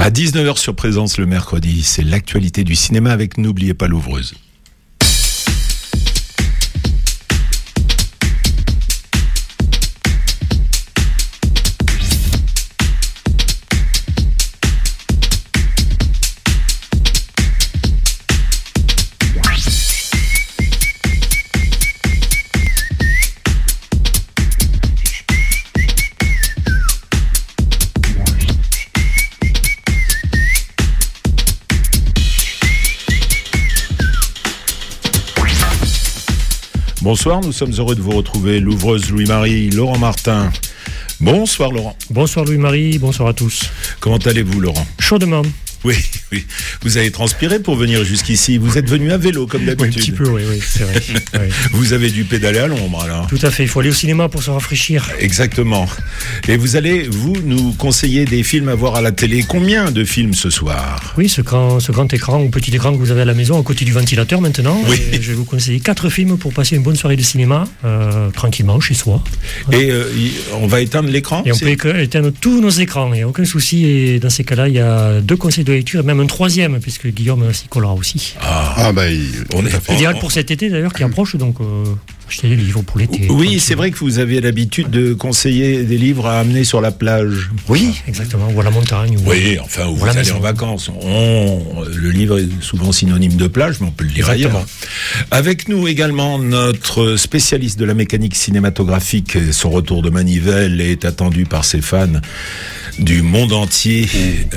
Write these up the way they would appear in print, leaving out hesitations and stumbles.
À 19h sur Présence le mercredi, c'est l'actualité du cinéma avec N'oubliez pas l'ouvreuse. Bonsoir, nous sommes heureux de vous retrouver, l'ouvreuse Louis-Marie, Laurent Martin. Bonsoir Laurent. Bonsoir Louis-Marie, bonsoir à tous. Comment allez-vous Laurent ? Chaudement. Oui. Vous avez transpiré pour venir jusqu'ici. Vous êtes venu à vélo comme d'habitude. Oui, un petit peu, oui, c'est vrai. Oui. Vous avez dû pédaler à l'ombre alors. Tout à fait, il faut aller au cinéma pour se rafraîchir. Exactement. Et vous allez, nous conseiller des films à voir à la télé. Combien de films ce soir ? Oui, ce grand écran ou petit écran que vous avez à la maison, à côté du ventilateur maintenant. Oui. Et je vais vous conseiller 4 films pour passer une bonne soirée de cinéma, tranquillement, chez soi. Et on va éteindre l'écran ? Et on peut éteindre tous nos écrans, il n'y a aucun souci. Et dans ces cas-là, il y a 2 conseils de lecture et même un 3e, puisque Guillaume s'y collera aussi. On est idéal pour cet été d'ailleurs qui approche, donc achetez des livres pour l'été. Oui, c'est vrai que vous avez l'habitude de conseiller des livres à amener sur la plage. Oui, exactement, ou à la montagne. Oui, enfin, où vous allez en vacances. Le livre est souvent synonyme de plage, mais on peut le lire ailleurs. Avec nous également notre spécialiste de la mécanique cinématographique. Son retour de manivelle est attendu par ses fans du monde entier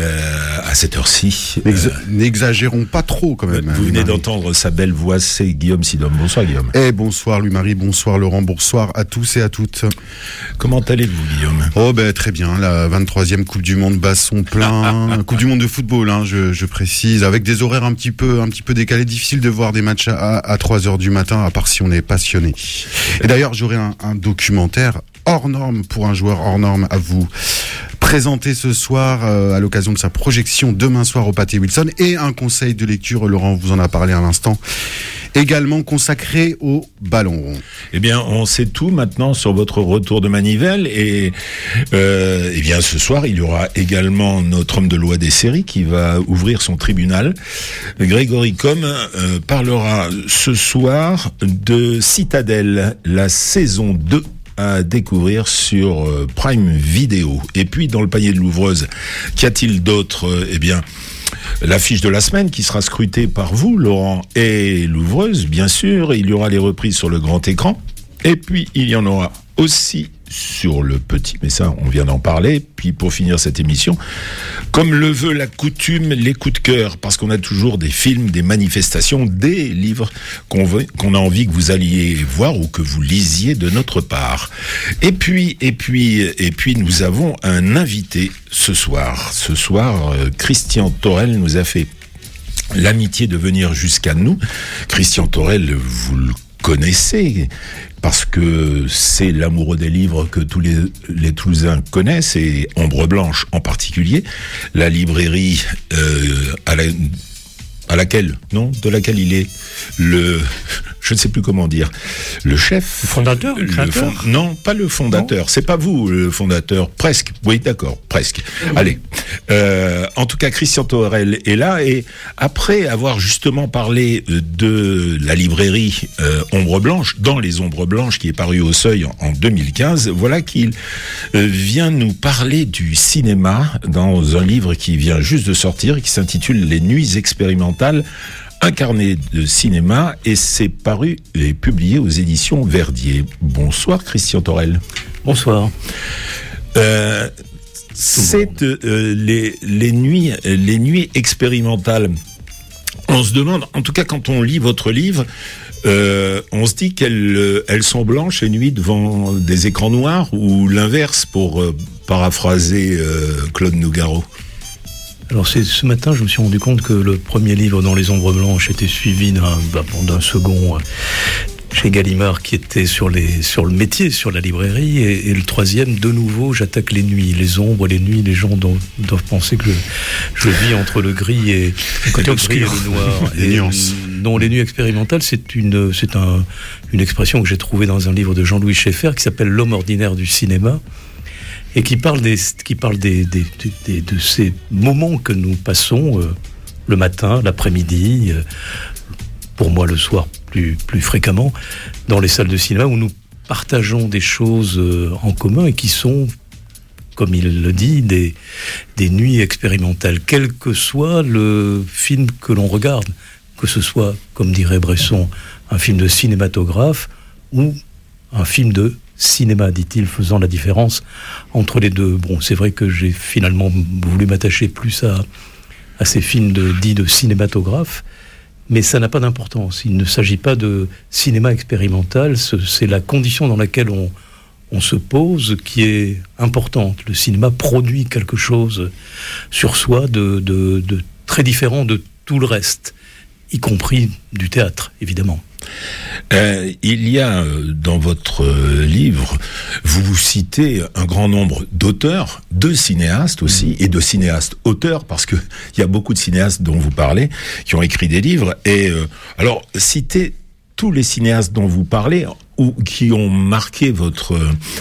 à cette heure-ci. N'exagérons pas trop quand même. Vous venez d'entendre sa belle voix, c'est Guillaume Sidom. Bonsoir Guillaume. Bonsoir Louis-Marie, bonsoir Laurent, bonsoir à tous et à toutes. Comment allez-vous Guillaume ? Très bien, la 23e Coupe du Monde bat son plein. Coupe du Monde de football, je précise, avec des horaires un petit peu décalés, difficile de voir des matchs à 3h du matin, à part si on est passionné. Et d'ailleurs, j'aurai un documentaire hors norme pour un joueur hors norme à vous présenter ce soir à l'occasion de sa projection demain soir au Pathé Wilson, et un conseil de lecture, Laurent vous en a parlé à l'instant, également consacré au ballon rond. Eh bien, on sait tout maintenant sur votre retour de manivelle et bien ce soir, il y aura également notre homme de loi des séries qui va ouvrir son tribunal. Grégory Combes parlera ce soir de Citadelle, la saison 2 à découvrir sur Prime Video. Et puis, dans le panier de l'ouvreuse, qu'y a-t-il d'autre ? L'affiche de la semaine qui sera scrutée par vous, Laurent, et l'ouvreuse, bien sûr. Il y aura les reprises sur le grand écran. Et puis, il y en aura aussi sur le petit, mais ça, on vient d'en parler. Puis, pour finir cette émission, comme le veut la coutume, les coups de cœur, parce qu'on a toujours des films, des manifestations, des livres qu'on a envie que vous alliez voir ou que vous lisiez de notre part. Et puis, nous avons un invité ce soir. Ce soir, Christian Thorel nous a fait l'amitié de venir jusqu'à nous. Christian Thorel, vous le connaissez, parce que c'est l'amoureux des livres que tous les Toulousains connaissent, et Ombre Blanche en particulier, la librairie de laquelle il est je ne sais plus comment dire, le chef. Le fondateur, le créateur ? Non, pas le fondateur, non. C'est pas vous le fondateur, presque, oui d'accord, presque. Allez, en tout cas Christian Thorel est là, et après avoir justement parlé de la librairie Ombre Blanche, dans les Ombres Blanches, qui est paru au Seuil en 2015, voilà qu'il vient nous parler du cinéma dans un livre qui vient juste de sortir, qui s'intitule Les Nuits expérimentales, un carnet de cinéma, et c'est paru et publié aux éditions Verdier. Bonsoir Christian Thorel. Bonsoir. C'est les nuits expérimentales. On se demande, en tout cas quand on lit votre livre, on se dit qu'elles sont blanches et nuit devant des écrans noirs, ou l'inverse, pour paraphraser Claude Nougaro. Alors ce matin, je me suis rendu compte que le premier livre dans les Ombres Blanches était suivi d'un second chez Gallimard qui était sur le métier, sur la librairie, et le troisième, de nouveau, j'attaque les nuits, les ombres, les nuits. Les gens doivent penser que je vis entre le gris et le noir. Les nuances. Non, les nuits expérimentales, c'est une expression que j'ai trouvée dans un livre de Jean-Louis Schaeffer qui s'appelle L'homme ordinaire du cinéma. et qui parle de ces moments que nous passons le matin, l'après-midi, pour moi le soir plus fréquemment, dans les salles de cinéma où nous partageons des choses en commun et qui sont, comme il le dit, des nuits expérimentales, quel que soit le film que l'on regarde, que ce soit, comme dirait Bresson, un film de cinématographe ou un film de cinéma, dit-il, faisant la différence entre les deux. Bon, c'est vrai que j'ai finalement voulu m'attacher plus à ces films dits de cinématographe, mais ça n'a pas d'importance. Il ne s'agit pas de cinéma expérimental, c'est la condition dans laquelle on se pose qui est importante. Le cinéma produit quelque chose sur soi de très différent de tout le reste, y compris du théâtre, évidemment. Il y a dans votre livre, vous citez un grand nombre d'auteurs, de cinéastes aussi, et de cinéastes-auteurs, parce que il y a beaucoup de cinéastes dont vous parlez, qui ont écrit des livres. Et alors, citez tous les cinéastes dont vous parlez, ou qui ont marqué votre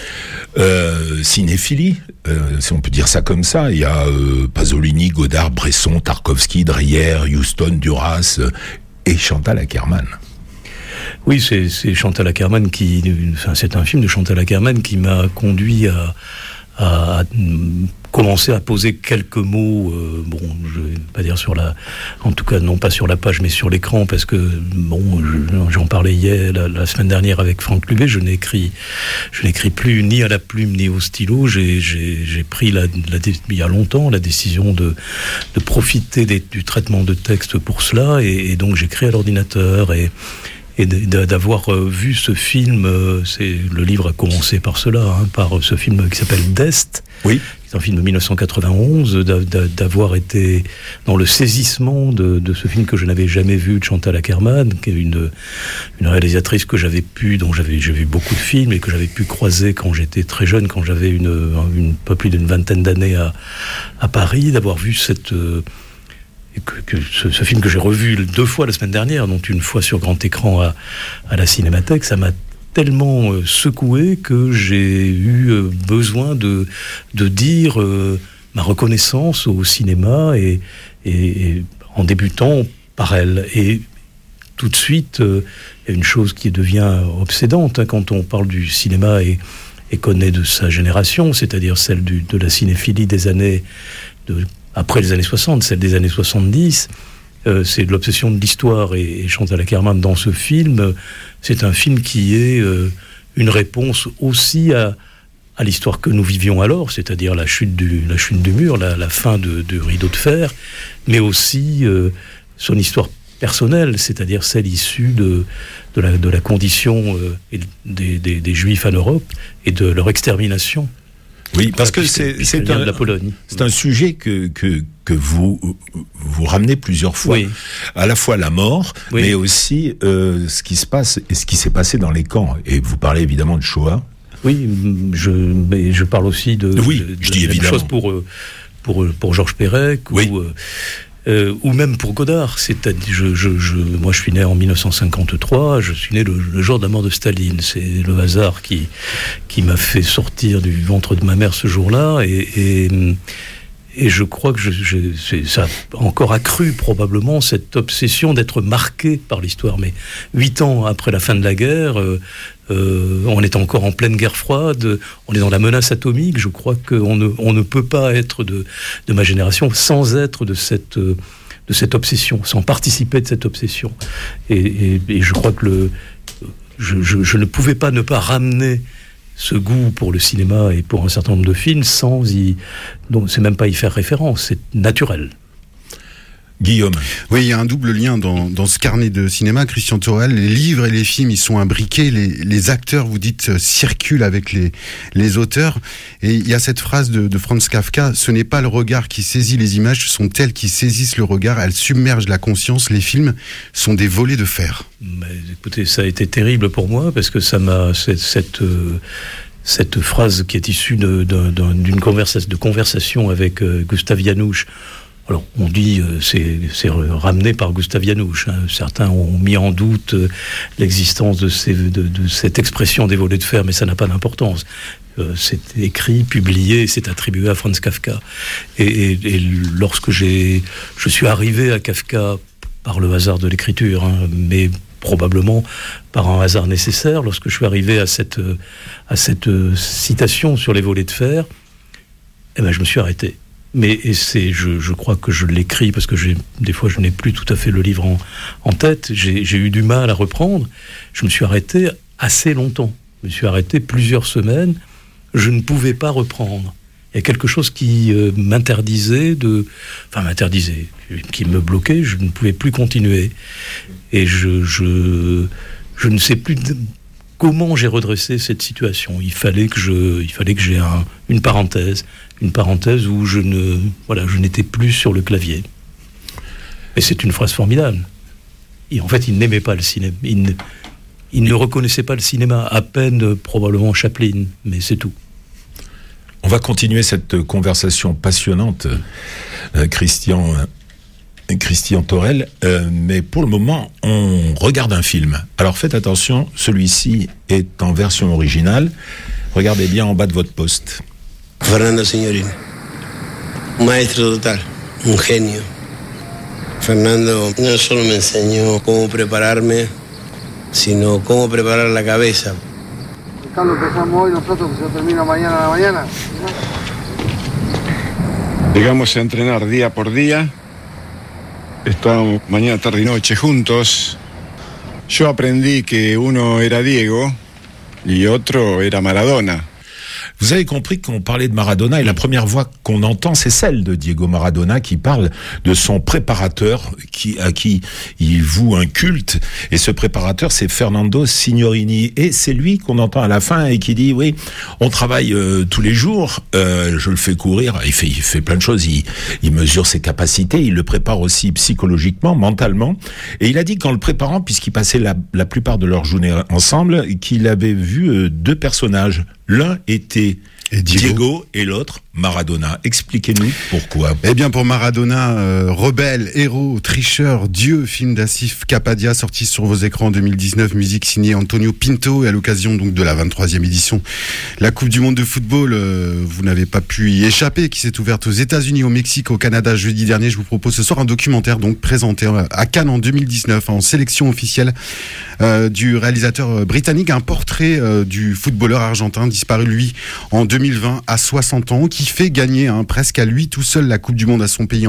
cinéphilie, si on peut dire ça comme ça. Il y a Pasolini, Godard, Bresson, Tarkovsky, Dreyer, Huston, Duras et Chantal Akerman. Oui, c'est Chantal Akerman c'est un film de Chantal Akerman qui m'a conduit à commencer à poser quelques mots, je vais pas dire en tout cas non pas sur la page mais sur l'écran, parce que j'en parlais hier, la semaine dernière avec Franck Lubé, je n'écris plus ni à la plume ni au stylo. J'ai pris il y a longtemps la décision de profiter du traitement de texte pour cela, et donc j'écris à l'ordinateur et d'avoir vu ce film, le livre a commencé par cela, par ce film qui s'appelle D'Est, oui. C'est un film de 1991, d'avoir été dans le saisissement de ce film que je n'avais jamais vu de Chantal Akerman, qui est une réalisatrice dont j'avais vu beaucoup de films et que j'avais pu croiser quand j'étais très jeune, quand j'avais pas plus d'une vingtaine d'années à Paris, d'avoir vu ce film que j'ai revu 2 fois la semaine dernière, dont une fois sur grand écran à la Cinémathèque, ça m'a tellement secoué que j'ai eu besoin de dire ma reconnaissance au cinéma et en débutant par elle. Et tout de suite, il y a une chose qui devient obsédante quand on parle du cinéma et connaît de sa génération, c'est-à-dire celle de la cinéphilie des années après les années 60, celle des années 70, c'est de l'obsession de l'histoire. Et Chantal Akerman, dans ce film, c'est un film qui est une réponse aussi à l'histoire que nous vivions alors, c'est-à-dire la chute du mur, la fin du rideau de fer, mais aussi son histoire personnelle, c'est-à-dire celle issue de la condition des Juifs en Europe et de leur extermination. Oui, parce que c'est un sujet que vous ramenez plusieurs fois. Oui. À la fois la mort, oui, mais aussi ce qui se passe et ce qui s'est passé dans les camps. Et vous parlez évidemment de Shoah. Oui, mais je parle aussi de je dis évidemment. Chose pour Georges Perec, oui, ou même pour Godard. C'est-à-dire, moi, je suis né en 1953. Je suis né le jour de la mort de Staline. C'est le hasard qui m'a fait sortir du ventre de ma mère ce jour-là, et je crois que ça a encore accru probablement cette obsession d'être marqué par l'histoire. Mais 8 ans après la fin de la guerre, on est encore en pleine guerre froide, on est dans la menace atomique. Je crois qu'on ne peut pas être de ma génération sans être de cette obsession, sans participer de cette obsession. Et je crois que je ne pouvais pas ne pas ramener ce goût pour le cinéma et pour un certain nombre de films donc c'est même pas y faire référence, c'est naturel. Guillaume. Oui, il y a un double lien dans ce carnet de cinéma, Christian Thorel. Les livres et les films, ils sont imbriqués. Les acteurs, vous dites, circulent avec les auteurs. Et il y a cette phrase de Franz Kafka: ce n'est pas le regard qui saisit les images, ce sont elles qui saisissent le regard. Elles submergent la conscience. Les films sont des volets de fer. Mais, écoutez, ça a été terrible pour moi, parce que ça m'a... Cette phrase qui est issue d'une conversation avec Gustav Janouch. Alors, on dit c'est ramené par Gustav Janouch. Certains ont mis en doute l'existence de cette expression des volets de fer, mais ça n'a pas d'importance. c'est écrit, publié, c'est attribué à Franz Kafka. Et lorsque je suis arrivé à Kafka par le hasard de l'écriture, hein, mais probablement par un hasard nécessaire, lorsque je suis arrivé à cette citation sur les volets de fer, je me suis arrêté. Mais je crois que je l'écris parce que des fois je n'ai plus tout à fait le livre en tête. J'ai eu du mal à reprendre. Je me suis arrêté assez longtemps. Je me suis arrêté plusieurs semaines. Je ne pouvais pas reprendre. Il y a quelque chose qui m'interdisait, qui me bloquait. Je ne pouvais plus continuer. Et je ne sais plus comment j'ai redressé cette situation. Il fallait que j'ai une parenthèse où je n'étais plus sur le clavier. Et c'est une phrase formidable. Et en fait, il n'aimait pas le cinéma. Il ne reconnaissait pas le cinéma, à peine probablement Chaplin, mais c'est tout. On va continuer cette conversation passionnante, Christian Thorel, mais pour le moment, on regarde un film. Alors faites attention, celui-ci est en version originale. Regardez bien en bas de votre poste. Fernando Signorín, un maestro total, un genio. Fernando no solo me enseñó cómo prepararme, sino cómo preparar la cabeza. Acá lo empezamos hoy, nosotros que se termina mañana a la mañana. Llegamos a entrenar día por día. Estamos mañana, tarde y noche juntos. Yo aprendí que uno era Diego y otro era Maradona. Vous avez compris qu'on parlait de Maradona et la première voix qu'on entend, c'est celle de Diego Maradona qui parle de son préparateur à qui il voue un culte. Et ce préparateur, c'est Fernando Signorini. Et c'est lui qu'on entend à la fin et qui dit, oui, on travaille tous les jours, je le fais courir, il fait plein de choses, il mesure ses capacités, il le prépare aussi psychologiquement, mentalement. Et il a dit qu'en le préparant, puisqu'il passait la plupart de leur journée ensemble, qu'il avait vu deux personnages. L'un était Diego et l'autre Maradona. Expliquez-nous pourquoi. Eh bien, pour Maradona, rebelle, héros, tricheur, dieu, film d'Asif Kapadia sorti sur vos écrans en 2019, musique signée Antonio Pinto, et à l'occasion donc de la 23e édition la Coupe du Monde de football, vous n'avez pas pu y échapper, qui s'est ouverte aux États-Unis, au Mexique, au Canada jeudi dernier. Je vous propose ce soir un documentaire donc présenté à Cannes en 2019 en sélection officielle du réalisateur britannique, un portrait du footballeur argentin disparu lui en 2020 à 60 ans, qui fait gagner presque à lui tout seul la Coupe du Monde à son pays en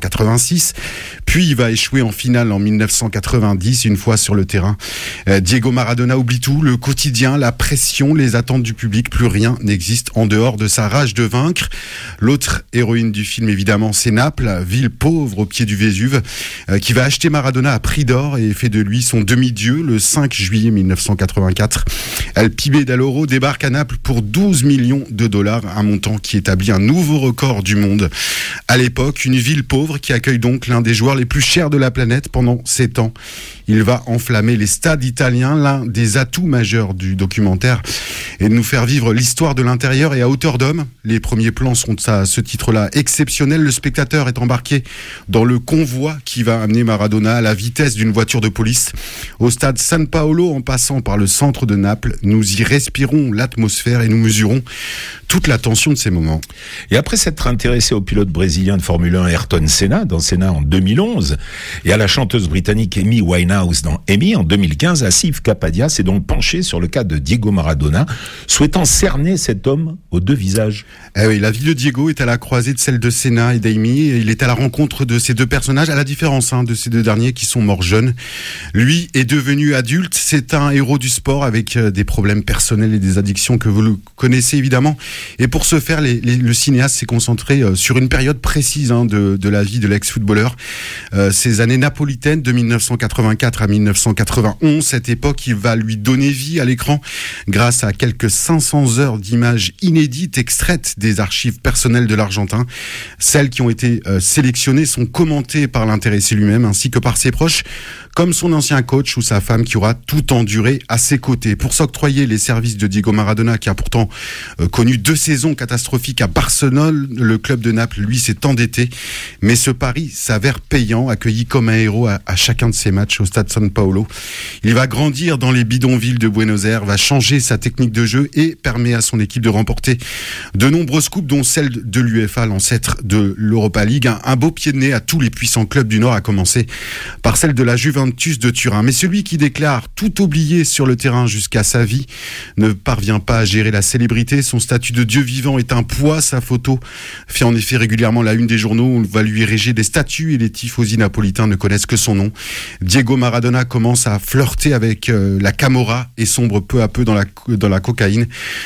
1986, puis il va échouer en finale en 1990. Une fois sur le terrain, Diego Maradona oublie tout, le quotidien, la pression, les attentes du public, plus rien n'existe en dehors de sa rage de vaincre. L'autre héroïne du film évidemment, c'est Naples, ville pauvre au pied du Vésuve, qui va acheter Maradona à prix d'or et fait de lui son demi-dieu le 5 juillet 1984. El Pibe d'Aloro débarque à Naples pour 12 millions de dollars, un montant qui établit un nouveau record du monde. À l'époque, une ville pauvre qui accueille donc l'un des joueurs les plus chers de la planète pendant 7 ans. Il va enflammer les stades italiens, l'un des atouts majeurs du documentaire, et de nous faire vivre l'histoire de l'intérieur et à hauteur d'homme. Les premiers plans sont à ce titre-là exceptionnels. Le spectateur est embarqué dans le convoi qui va amener Maradona à la vitesse d'une voiture de police au stade San Paolo, en passant par le centre de Naples. Nous y respirons l'atmosphère et nous mesurons toute la tension de ces moments. Et après s'être intéressé au pilote brésilien de Formule 1 Ayrton Senna, dans Senna en 2011, et à la chanteuse britannique Amy Winehouse dans Amy en 2015, Asif Kapadia s'est donc penché sur le cas de Diego Maradona, souhaitant cerner cet homme aux deux visages. Eh oui, la vie de Diego est à la croisée de celle de Senna et d'Amy. Il est à la rencontre de ces deux personnages, à la différence de ces deux derniers qui sont morts jeunes. Lui est devenu adulte, c'est un héros du sport avec des problèmes personnels et des addictions que vous le connaissez évidemment. Et pour ce faire, le cinéaste s'est concentré sur une période précise de la vie de l'ex-footballeur. Ces années napolitaines de 1984 à 1991, cette époque, il va lui donner vie à l'écran grâce à quelques 500 heures d'images inédites extraites des archives personnelles de l'Argentin. Celles qui ont été sélectionnées sont commentées par l'intéressé lui-même ainsi que par ses proches, comme son ancien coach ou sa femme qui aura tout enduré à ses côtés. Pour s'octroyer les services de Diego Maradona, qui a pourtant connu 2 saisons catastrophiques à Barcelone. Le club de Naples, lui, s'est endetté. Mais ce pari s'avère payant, accueilli comme un héros à chacun de ses matchs au stade San Paolo. Il va grandir dans les bidonvilles de Buenos Aires, va changer sa technique de jeu et permet à son équipe de remporter de nombreuses coupes, dont celle de l'UEFA, l'ancêtre de l'Europa League. Un beau pied de nez à tous les puissants clubs du Nord, à commencer par celle de la Juventus de Turin. Mais celui qui déclare tout oublier sur le terrain jusqu'à sa vie ne parvient pas à gérer la célébrité. Son statut de dieu vivant est un poids. Sa photo fait en effet régulièrement la une des journaux. On va lui ériger des statues et les tifosi napolitains ne connaissent que son nom. Diego Maradona commence à flirter avec la camorra et sombre peu à peu dans la cocaïne.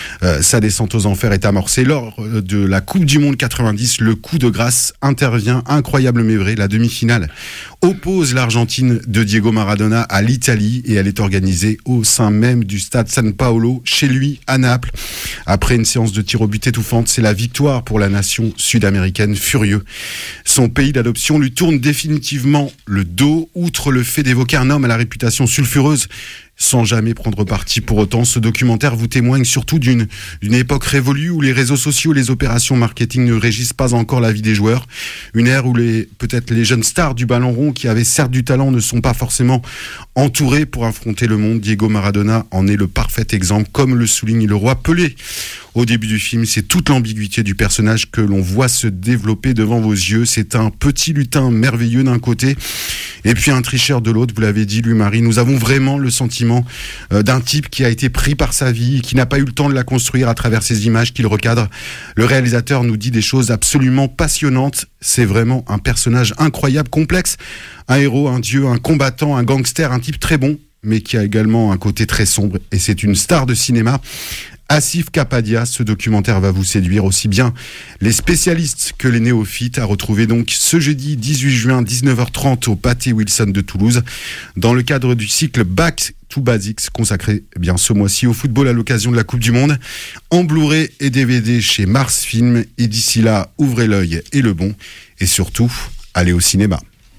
Sa descente aux enfers est amorcée lors de la Coupe du Monde 90. Le coup de grâce intervient, incroyable mais vrai. La demi-finale oppose l'Argentine de Diego Maradona à l'Italie et elle est organisée au sein même du stade San Paolo, chez lui à Naples. Après une séance de tir au but étouffante, c'est la victoire pour la nation sud-américaine, furieux. Son pays d'adoption lui tourne définitivement le dos, outre le fait d'évoquer un homme à la réputation sulfureuse, sans jamais prendre parti pour autant. Ce documentaire vous témoigne surtout d'une époque révolue où les réseaux sociaux et les opérations marketing ne régissent pas encore la vie des joueurs. Une ère où peut-être les jeunes stars du ballon rond qui avaient certes du talent ne sont pas forcément entourés pour affronter le monde. Diego Maradona en est le parfait exemple, comme le souligne le roi Pelé. Au début du film, c'est toute l'ambiguïté du personnage que l'on voit se développer devant vos yeux. C'est un petit lutin merveilleux d'un côté et puis un tricheur de l'autre. Vous l'avez dit, Louis-Marie, nous avons vraiment le sentiment d'un type qui a été pris par sa vie et qui n'a pas eu le temps de la construire à travers ces images qu'il recadre. Le réalisateur nous dit des choses absolument passionnantes. C'est vraiment un personnage incroyable, complexe. Un héros, un dieu, un combattant, un gangster, un type très bon, mais qui a également un côté très sombre. Et c'est une star de cinéma. Asif Kapadia, ce documentaire va vous séduire aussi bien les spécialistes que les néophytes. À retrouver donc ce jeudi 18 juin 19h30 au Pâté Wilson de Toulouse dans le cadre du cycle Back to Basics consacré bien ce mois-ci au football à l'occasion de la Coupe du Monde, en Blu-ray et DVD chez Mars Film. Et d'ici là, ouvrez l'œil et le bon et surtout allez au cinéma.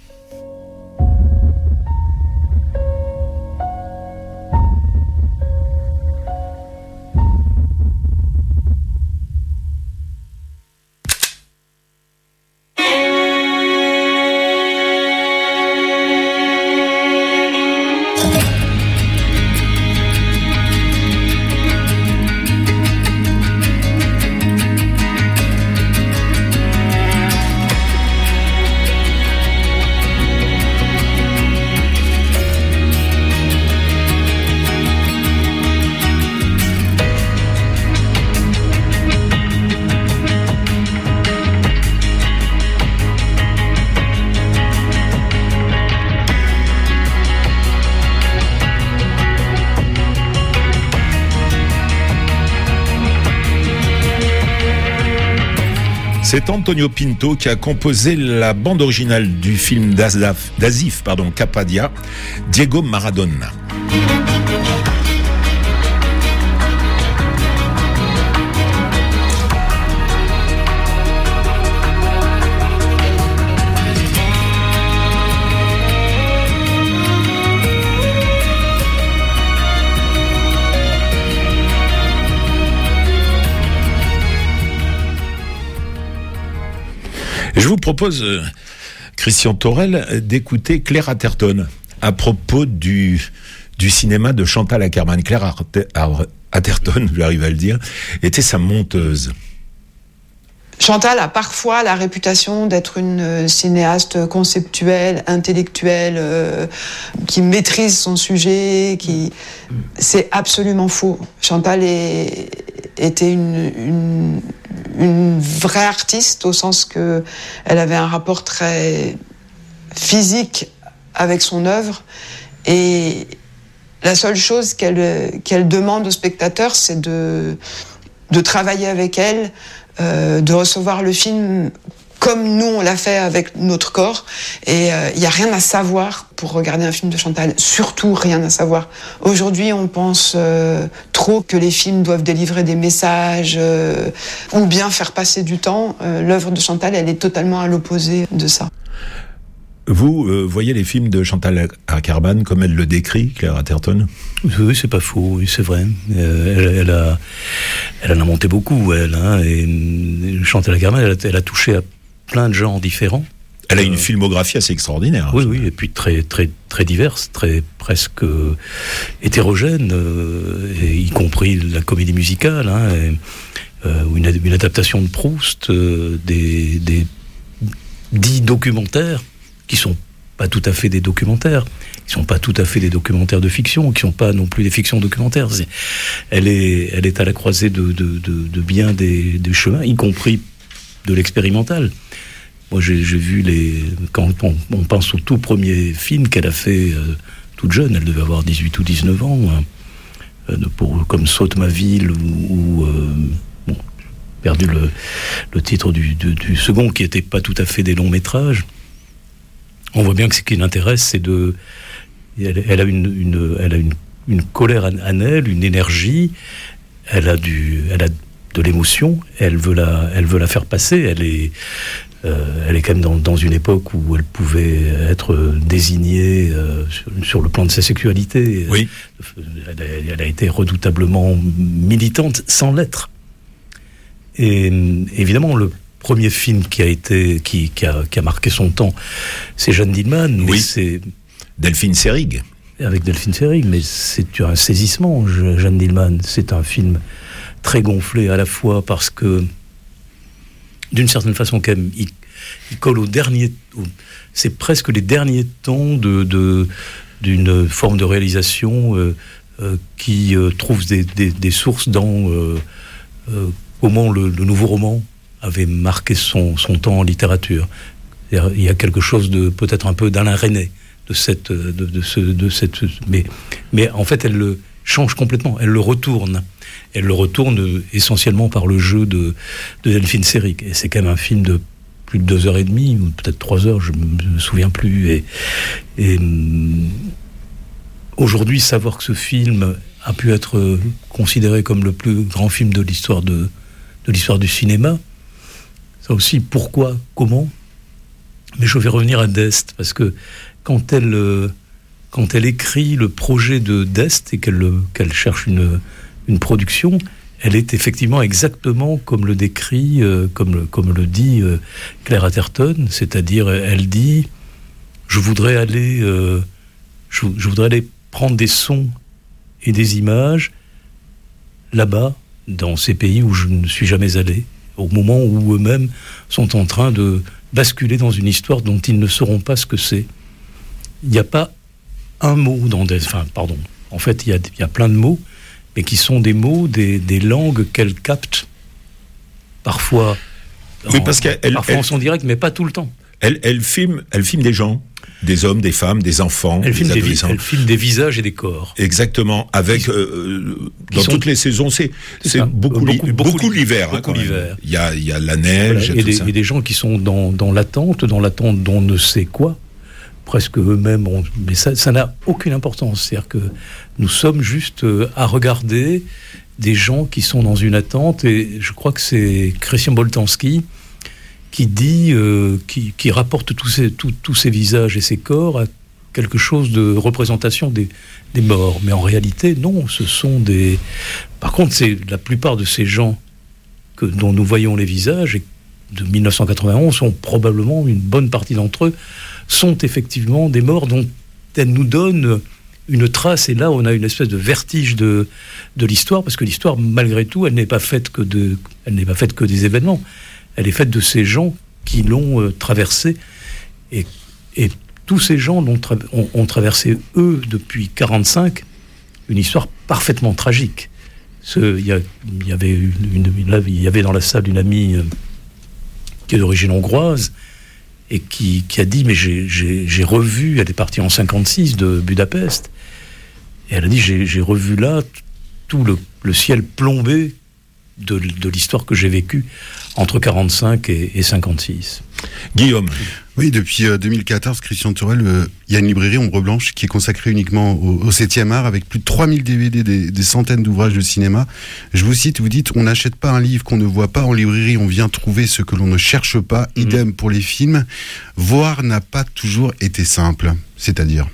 C'est Antonio Pinto qui a composé la bande originale du film d'Asif Kapadia, Diego Maradona. Je vous propose, Christian Torel, d'écouter Claire Atherton à propos du cinéma de Chantal Akerman. Claire Atherton, j'arrive à le dire, était sa monteuse. Chantal a parfois la réputation d'être une cinéaste conceptuelle, intellectuelle, qui maîtrise son sujet, C'est absolument faux. Chantal était une vraie artiste, au sens que elle avait un rapport très physique avec son œuvre, et la seule chose qu'elle demande aux spectateurs, c'est de travailler avec elle, de recevoir le film comme nous on l'a fait avec notre corps, et il n'y a rien à savoir pour regarder un film de Chantal, surtout rien à savoir. Aujourd'hui on pense trop que les films doivent délivrer des messages ou bien faire passer du temps. L'œuvre de Chantal, elle est totalement à l'opposé de ça. Vous voyez les films de Chantal Akerman comme elle le décrit, Claire Atherton ? Oui, c'est pas faux, oui, c'est vrai. Elle en a monté beaucoup, elle. Et Chantal Akerman, elle a touché à plein de genres différents. Elle a une filmographie assez extraordinaire. Oui, et puis très, très, très diverse, très presque hétérogène, y compris la comédie musicale, ou une adaptation de Proust, des 10 documentaires qui sont pas tout à fait des documentaires, qui sont pas tout à fait des documentaires de fiction, qui sont pas non plus des fictions documentaires. Elle est à la croisée de bien des chemins, y compris de l'expérimental. Moi, j'ai vu quand on pense au tout premier film qu'elle a fait toute jeune, elle devait avoir 18 ou 19 ans, comme Saute ma ville ou perdu le titre du second, qui était pas tout à fait des longs métrages. On voit bien que ce qui l'intéresse, c'est elle a une colère en elle, une énergie. Elle a de l'émotion. Elle veut la faire passer. Elle est quand même dans une époque où elle pouvait être désignée sur le plan de sa sexualité. Oui. Elle a été redoutablement militante sans l'être. Et évidemment, le premier film qui a marqué son temps, c'est Jeanne Dielman. Oui. C'est Delphine Seyrig. Avec Delphine Seyrig, mais c'est un saisissement, Jeanne Dielman. C'est un film très gonflé à la fois parce que, d'une certaine façon, quand même, il colle c'est presque les derniers temps d'une forme de réalisation qui trouve des sources dans comment le nouveau roman avait marqué son temps en littérature. Il y a quelque chose de peut-être un peu d'Alain Resnais mais en fait elle le change complètement, elle le retourne essentiellement par le jeu de Delphine Seyrig, et c'est quand même un film de plus de 2h30 ou peut-être 3 heures, je me souviens plus, et aujourd'hui savoir que ce film a pu être considéré comme le plus grand film de l'histoire du cinéma, ça aussi, pourquoi, comment. Mais je vais revenir à Dest, parce que quand elle écrit le projet de Dest et qu'elle cherche une production, elle est effectivement exactement comme le décrit, comme le dit Claire Atherton, c'est-à-dire elle dit je voudrais aller prendre des sons et des images là-bas, dans ces pays où je ne suis jamais allé, au moment où eux-mêmes sont en train de basculer dans une histoire dont ils ne sauront pas ce que c'est. Il n'y a pas un mot en fait, il y a plein de mots, mais qui sont des mots, des langues qu'elle capte, parfois en son direct, mais pas tout le temps. Elle filme des gens, des hommes, des femmes, des enfants, des adolescents. Elle filme des visages et des corps. Exactement, avec dans toutes les saisons, c'est beaucoup l'hiver. Beaucoup l'hiver. Il y a la neige, voilà, et des gens qui sont dans l'attente d'on ne sait quoi. Presque eux-mêmes, mais ça n'a aucune importance. C'est-à-dire que nous sommes juste à regarder des gens qui sont dans une attente, et je crois que c'est Christian Boltanski qui dit, qui rapporte tous ces visages et ces corps à quelque chose de représentation des morts. Mais en réalité, non, ce sont des... Par contre, c'est la plupart de ces gens dont nous voyons les visages, et de 1991, sont probablement, une bonne partie d'entre eux, sont effectivement des morts dont elle nous donne une trace, et là on a une espèce de vertige de l'histoire, parce que l'histoire, malgré tout, elle n'est pas faite que des événements, elle est faite de ces gens qui l'ont traversée, et tous ces gens ont traversé, eux, depuis 1945, une histoire parfaitement tragique. Il y avait dans la salle une amie qui est d'origine hongroise, et qui a dit, mais j'ai revu, elle est partie en 1956 de Budapest, et elle a dit, j'ai revu là tout le ciel plombé de l'histoire que j'ai vécue entre 1945 et 1956. Guillaume, Oui, depuis 2014, Christian Torel, il y a une librairie Ombre Blanche qui est consacrée uniquement au 7e art, avec plus de 3000 DVD, des centaines d'ouvrages de cinéma. Je vous cite, vous dites, on n'achète pas un livre qu'on ne voit pas en librairie, on vient trouver ce que l'on ne cherche pas. Idem pour les films. Voir n'a pas toujours été simple. C'est-à-dire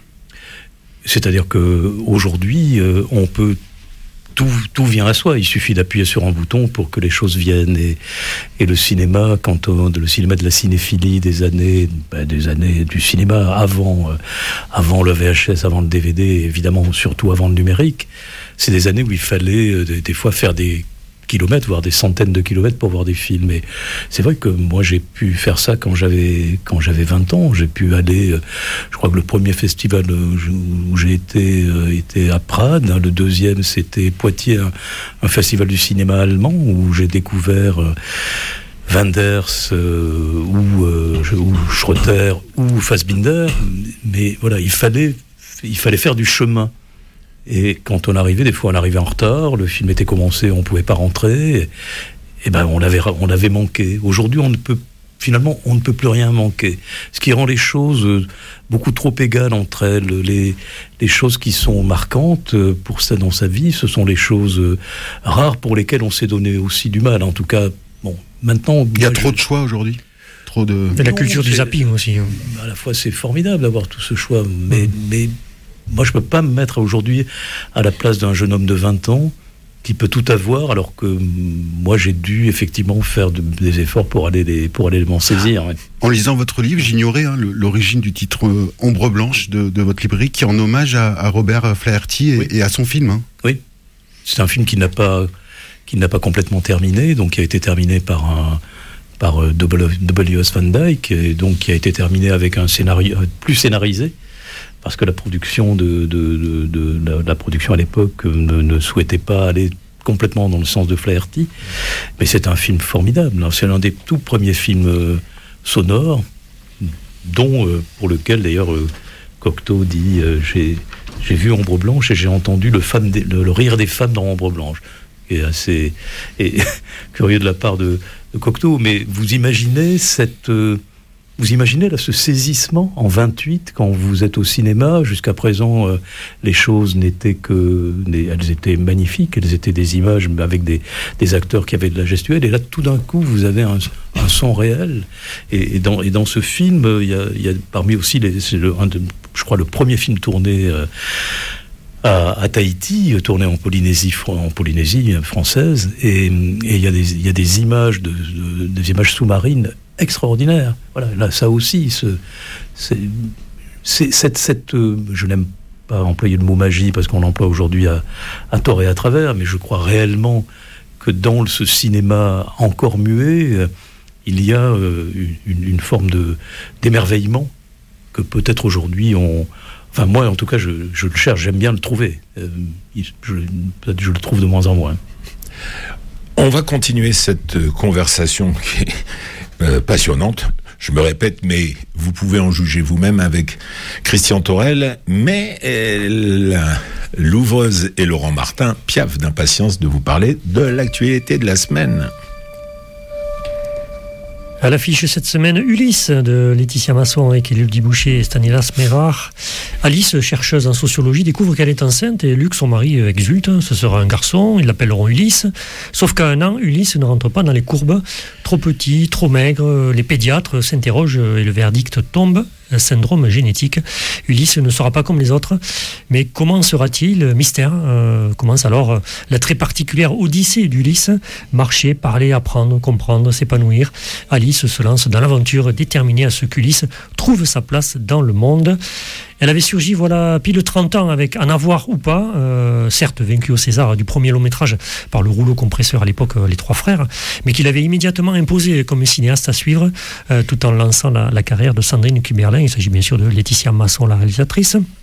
que aujourd'hui, on peut tout vient à soi. Il suffit d'appuyer sur un bouton pour que les choses viennent. Et le cinéma, le cinéma de la cinéphilie des années du cinéma avant le VHS, avant le DVD, évidemment surtout avant le numérique, c'est des années où il fallait des fois faire des kilomètres, voire des centaines de kilomètres pour voir des films. Et c'est vrai que moi j'ai pu faire ça quand j'avais 20 ans. J'ai pu aller, je crois que le premier festival où j'ai été était à Prades. Le deuxième c'était Poitiers, un festival du cinéma allemand où j'ai découvert Wenders ou Schroeter ou Fassbinder. Mais voilà, il fallait faire du chemin. Et quand on arrivait, des fois on arrivait en retard, le film était commencé, on pouvait pas rentrer, et ben on avait manqué. Aujourd'hui, on ne peut plus rien manquer. Ce qui rend les choses beaucoup trop égales entre elles. Les choses qui sont marquantes pour ça dans sa vie, ce sont les choses rares pour lesquelles on s'est donné aussi du mal. En tout cas, bon, maintenant... Il y a trop de choix aujourd'hui. Et la culture du zapping aussi. À la fois, c'est formidable d'avoir tout ce choix, mais moi, je ne peux pas me mettre aujourd'hui à la place d'un jeune homme de 20 ans qui peut tout avoir, alors que moi, j'ai dû effectivement faire des efforts pour aller m'en saisir. Ouais. En lisant votre livre, j'ignorais l'origine du titre Ombre Blanche de votre librairie, qui est en hommage à Robert Flaherty et à son film. Hein. Oui, c'est un film qui n'a pas complètement terminé, donc qui a été terminé par W.S. Van Dyke, et donc qui a été terminé avec un scénario plus scénarisé. Parce que la production la production à l'époque ne souhaitait pas aller complètement dans le sens de Flaherty, mais c'est un film formidable. C'est l'un des tout premiers films sonores, dont pour lequel d'ailleurs Cocteau dit j'ai vu Ombre Blanche et j'ai entendu le rire des femmes dans Ombre Blanche. Et assez curieux de la part de Cocteau, mais vous imaginez là, ce saisissement en 28, quand vous êtes au cinéma. Jusqu'à présent, les choses elles étaient magnifiques, elles étaient des images avec des acteurs qui avaient de la gestuelle, et là, tout d'un coup, vous avez un son réel. Et dans ce film, il y a parmi aussi, je crois, le premier film tourné à Tahiti, tourné en Polynésie française, et il y a des images des images sous-marines extraordinaire. Voilà, là, ça aussi, je n'aime pas employer le mot magie parce qu'on l'emploie aujourd'hui à tort et à travers, mais je crois réellement que dans ce cinéma encore muet, il y a une forme d'émerveillement que peut-être aujourd'hui enfin moi en tout cas je le cherche, j'aime bien le trouver. Peut-être je le trouve de moins en moins. On va continuer cette conversation qui est passionnante. Je me répète, mais vous pouvez en juger vous-même avec Christian Torel. Mais l'ouvreuse et Laurent Martin piaffent d'impatience de vous parler de l'actualité de la semaine. À l'affiche cette semaine, Ulysse de Laetitia Masson avec Élodie Boucher et Stanislas Mérard. Alice, chercheuse en sociologie, découvre qu'elle est enceinte et Luc, son mari, exulte. Ce sera un garçon, ils l'appelleront Ulysse. Sauf qu'à 1 an, Ulysse ne rentre pas dans les courbes. Trop petit, trop maigre, les pédiatres s'interrogent et le verdict tombe. Un syndrome génétique. Ulysse ne sera pas comme les autres. Mais comment sera-t-il? Mystère. Commence alors la très particulière odyssée d'Ulysse. Marcher, parler, apprendre, comprendre, s'épanouir. Alice se lance dans l'aventure déterminée à ce qu'Ulysse trouve sa place dans le monde. Elle avait surgi, voilà, pile 30 ans avec En avoir ou pas, certes vaincu au César du premier long métrage par le rouleau compresseur à l'époque, Les Trois Frères, mais qu'il avait immédiatement imposé comme cinéaste à suivre, tout en lançant la carrière de Sandrine Kiberlin. Il s'agit bien sûr de Laetitia Masson, la réalisatrice.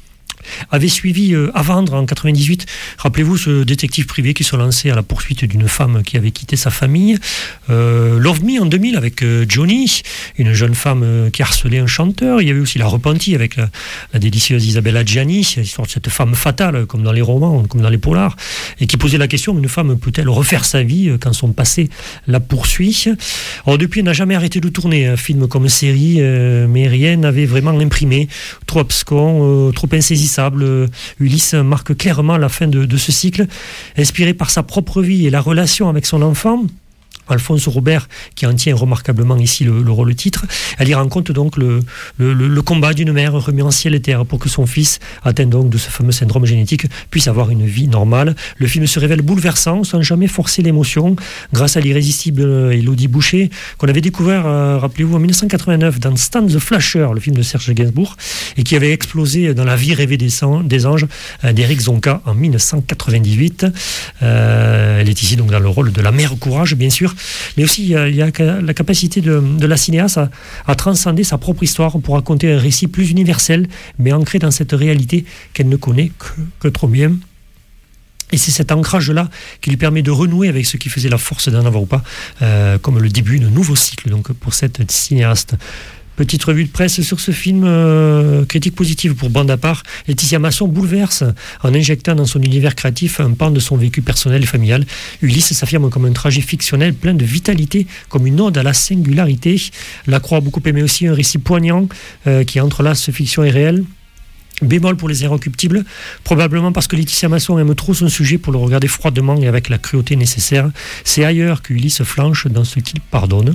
avait suivi À vendre en 98. Rappelez-vous ce détective privé qui se lançait à la poursuite d'une femme qui avait quitté sa famille. Love Me en 2000 avec Johnny, une jeune femme qui harcelait un chanteur. Il y avait aussi La Repentie avec la délicieuse Isabella Gianni, l'histoire de cette femme fatale comme dans les romans, comme dans les polars, et qui posait la question, une femme peut-elle refaire sa vie quand son passé la poursuit? Alors depuis, elle n'a jamais arrêté de tourner, un film comme série, mais rien n'avait vraiment imprimé. Trop abscon, trop insaisissable. Ulysse marque clairement la fin de ce cycle, inspiré par sa propre vie et la relation avec son enfant. Alphonse Robert, qui en tient remarquablement ici le rôle titre, elle y rencontre donc le combat d'une mère remis en ciel et terre pour que son fils, atteint donc de ce fameux syndrome génétique, puisse avoir une vie normale. Le film se révèle bouleversant, sans jamais forcer l'émotion, grâce à l'irrésistible Élodie Boucher, qu'on avait découvert, rappelez-vous, en 1989, dans Stan the Flasher, le film de Serge Gainsbourg, et qui avait explosé dans La vie rêvée des anges d'Éric Zonka en 1998. Elle est ici donc dans le rôle de la mère courage, bien sûr. Mais aussi, il y a la capacité de la cinéaste à transcender sa propre histoire pour raconter un récit plus universel, mais ancré dans cette réalité qu'elle ne connaît que trop bien. Et c'est cet ancrage-là qui lui permet de renouer avec ce qui faisait la force d'En avoir ou pas, comme le début d'un nouveau cycle donc, pour cette cinéaste. Petite revue de presse sur ce film, critique positive pour bande à part. Laetitia Masson bouleverse en injectant dans son univers créatif un pan de son vécu personnel et familial. Ulysse s'affirme comme un trajet fictionnel plein de vitalité, comme une ode à la singularité. Lacroix a beaucoup aimé aussi un récit poignant qui entrelace fiction et réel. Bémol pour Les Inrecuptibles, probablement parce que Laetitia Masson aime trop son sujet pour le regarder froidement et avec la cruauté nécessaire. C'est ailleurs qu'Ulysse flanche dans ce qu'il pardonne.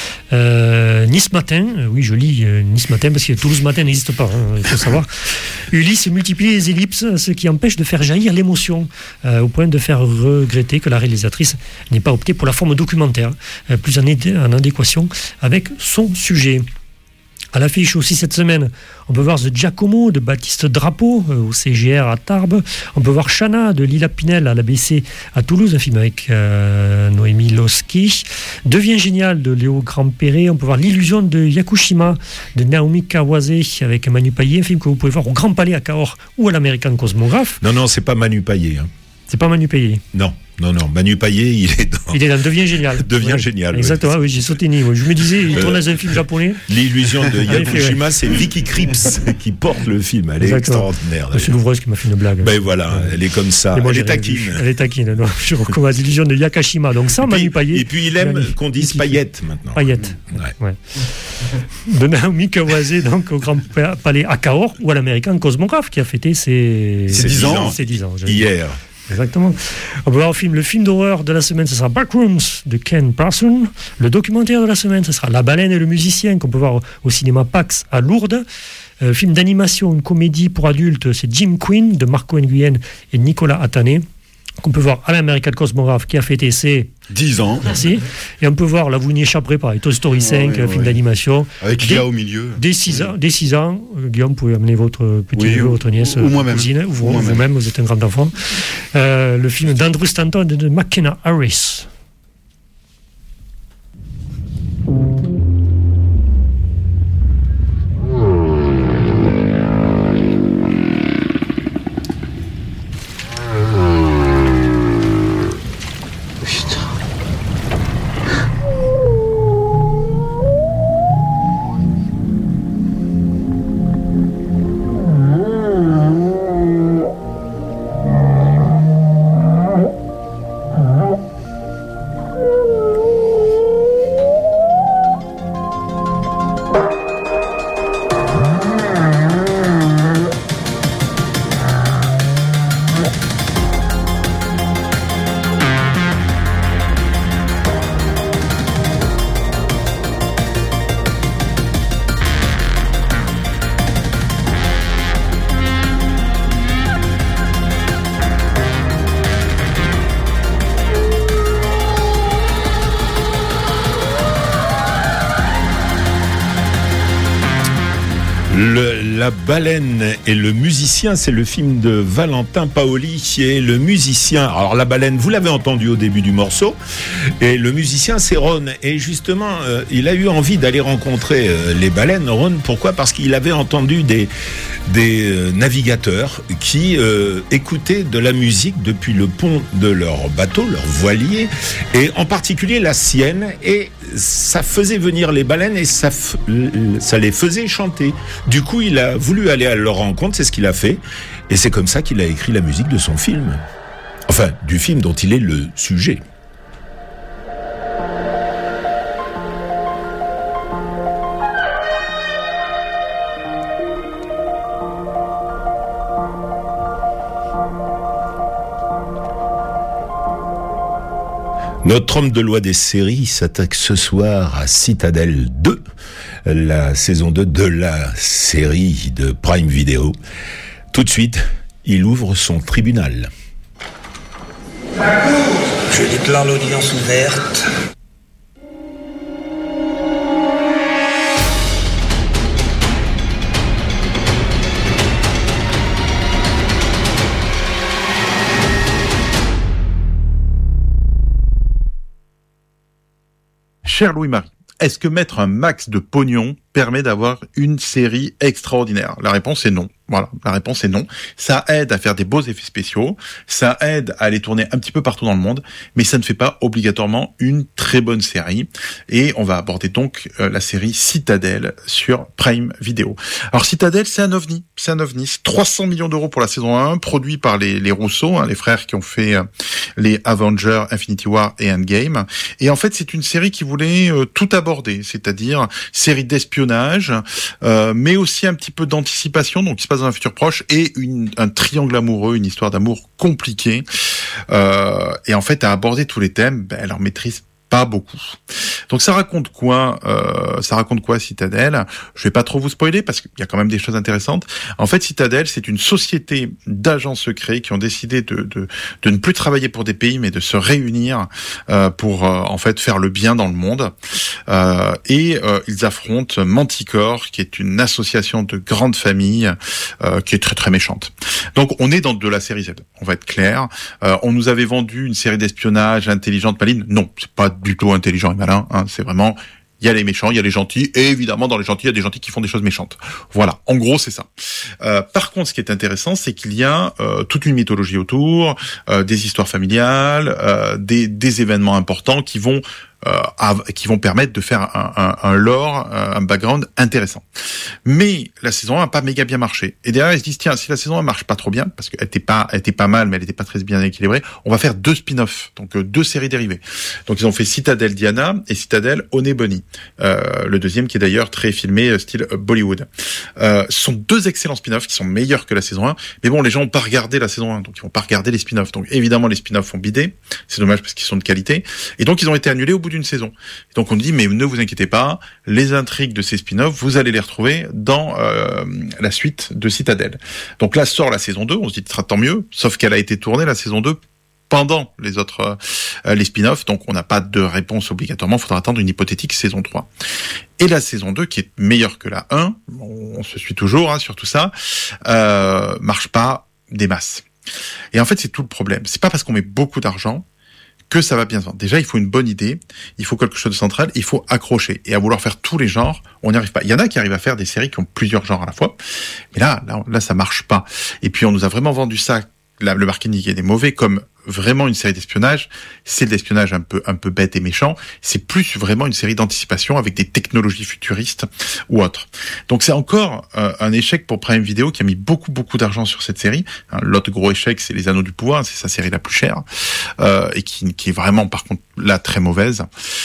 Nice Matin, oui je lis Nice Matin parce que Toulouse Matin n'existe pas, il faut savoir. Ulysse multiplie les ellipses, ce qui empêche de faire jaillir l'émotion, au point de faire regretter que la réalisatrice n'ait pas opté pour la forme documentaire, plus en adéquation avec son sujet. À l'affiche aussi cette semaine, on peut voir The Giacomo de Baptiste Drapeau au CGR à Tarbes. On peut voir Chana de Lila Pinel à l'ABC à Toulouse, un film avec Noémie Losky. Devient génial de Léo Grand-Perret. On peut voir L'illusion de Yakushima de Naomi Kawase avec Manu Payet, un film que vous pouvez voir au Grand Palais à Cahors ou à l'American Cosmographe. Non, c'est pas Manu Payet. Hein. C'est pas Manu Payet. Non. Manu Payet, il est dans Devient génial. Génial. Exactement, oui, j'ai sauté ni. Je me disais, il tourne dans un film japonais. L'illusion de Yakushima, c'est Vicky Krieps qui porte le film. Elle est extraordinaire. C'est l'ouvreuse qui m'a fait une blague. Ben voilà, elle est comme ça. Elle est taquine. Elle est taquine. Non, je recommande l'illusion de Yakashima. Donc sans Manu Payet. Et puis il aime qu'on dise Payette maintenant. Payette. Ouais. De Naomi Kawase, donc au Grand Palais à Cahors ou à l'American Cosmographe qui a fêté ses 10 ans. Hier. Exactement. On peut voir le film d'horreur de la semaine, ce sera Backrooms de Ken Parson. Le documentaire de la semaine, ce sera La baleine et le musicien qu'on peut voir au cinéma Pax à Lourdes. Film d'animation, une comédie pour adultes, c'est Jim Quinn de Marco Nguyen et Nicolas Atané, qu'on peut voir à l'American Cosmographe qui a fêté ses 10 ans. Merci. Et on peut voir, là vous n'y échapperez pas, Toy Story 5, film d'animation. Avec Lia au milieu. Dès 6 ans, Guillaume, vous pouvez amener votre petit neveu, votre nièce, ou moi-même. cousine, ou vous-même, vous êtes un grand enfant. Le film d'Andrew Stanton et de McKenna Harris. La baleine et le musicien, c'est le film de Valentin Paoli qui est le musicien. Alors la baleine, vous l'avez entendu au début du morceau, et le musicien c'est Ron. Et justement, il a eu envie d'aller rencontrer les baleines. Ron, pourquoi ? Parce qu'il avait entendu des navigateurs qui écoutaient de la musique depuis le pont de leur bateau, leur voilier, et en particulier la sienne, et ça faisait venir les baleines et ça les faisait chanter. Du coup, il a voulu aller à leur rencontre, c'est ce qu'il a fait, et c'est comme ça qu'il a écrit la musique de son film. Enfin, du film dont il est le sujet. Notre homme de loi des séries s'attaque ce soir à Citadel 2, la saison 2 de la série de Prime Video. Tout de suite, il ouvre son tribunal. Je déclare l'audience ouverte. Cher Louis-Marie, est-ce que mettre un max de pognon permet d'avoir une série extraordinaire ? La réponse est non. Voilà, la réponse est non. Ça aide à faire des beaux effets spéciaux, ça aide à les tourner un petit peu partout dans le monde, mais ça ne fait pas obligatoirement une très bonne série. Et on va aborder donc la série Citadel sur Prime Video. Alors Citadel, c'est un ovni. C'est 300 millions d'euros pour la saison 1, produit par les Rousseau, les frères qui ont fait les Avengers, Infinity War et Endgame. Et en fait, c'est une série qui voulait tout aborder, c'est-à-dire série d'espionnage, mais aussi un petit peu d'anticipation, donc il se passe dans un futur proche, et un triangle amoureux, une histoire d'amour compliquée. Et en fait, à aborder tous les thèmes, elle en maîtrise pas beaucoup. Donc ça raconte quoi Citadel ? Je vais pas trop vous spoiler parce qu'il y a quand même des choses intéressantes. En fait, Citadel, c'est une société d'agents secrets qui ont décidé de ne plus travailler pour des pays, mais de se réunir pour en fait faire le bien dans le monde. Et ils affrontent Manticore, qui est une association de grandes familles qui est très très méchante. Donc on est dans de la série Z. On va être clair. On nous avait vendu une série d'espionnage intelligente, maline. Non, c'est pas du tout intelligent et malin, hein. C'est vraiment, il y a les méchants, il y a les gentils, et évidemment dans les gentils, il y a des gentils qui font des choses méchantes. Voilà, en gros c'est ça. Par contre, ce qui est intéressant, c'est qu'il y a toute une mythologie autour, des histoires familiales, des événements importants qui vont permettre de faire un lore, un background intéressant. Mais la saison 1 n'a pas méga bien marché. Et derrière, ils se disent, tiens, si la saison 1 marche pas trop bien, parce qu'elle était pas mal, mais elle était pas très bien équilibrée, on va faire 2 spin-offs, donc 2 séries dérivées. Donc ils ont fait Citadel Diana et Citadel Honey Bunny. Le deuxième qui est d'ailleurs très filmé, style Bollywood. Ce sont 2 excellents spin-offs qui sont meilleurs que la saison 1, mais bon, les gens ont pas regardé la saison 1, donc ils vont pas regarder les spin-offs. Donc évidemment, les spin-offs ont bidé. C'est dommage parce qu'ils sont de qualité. Et donc ils ont été annulés au bout d'une saison. Donc on dit, mais ne vous inquiétez pas, les intrigues de ces spin-offs, vous allez les retrouver dans la suite de Citadel. Donc là sort la saison 2, on se dit tant mieux, sauf qu'elle a été tournée la saison 2 pendant les autres les spin-offs, donc on n'a pas de réponse obligatoirement, il faudra attendre une hypothétique saison 3. Et la saison 2, qui est meilleure que la 1, on se suit toujours sur tout ça, marche pas des masses. Et en fait, c'est tout le problème. C'est pas parce qu'on met beaucoup d'argent que ça va bien se vendre. Déjà, il faut une bonne idée, il faut quelque chose de central, il faut accrocher. Et à vouloir faire tous les genres, on n'y arrive pas. Il y en a qui arrivent à faire des séries qui ont plusieurs genres à la fois, mais là, ça marche pas. Et puis, on nous a vraiment vendu ça, le marketing est mauvais, comme vraiment une série d'espionnage. C'est de l'espionnage un peu bête et méchant. C'est plus vraiment une série d'anticipation avec des technologies futuristes ou autres. Donc c'est encore un échec pour Prime Video qui a mis beaucoup d'argent sur cette série. L'autre gros échec, c'est Les Anneaux du Pouvoir, c'est sa série la plus chère et qui est vraiment par contre là très mauvaise.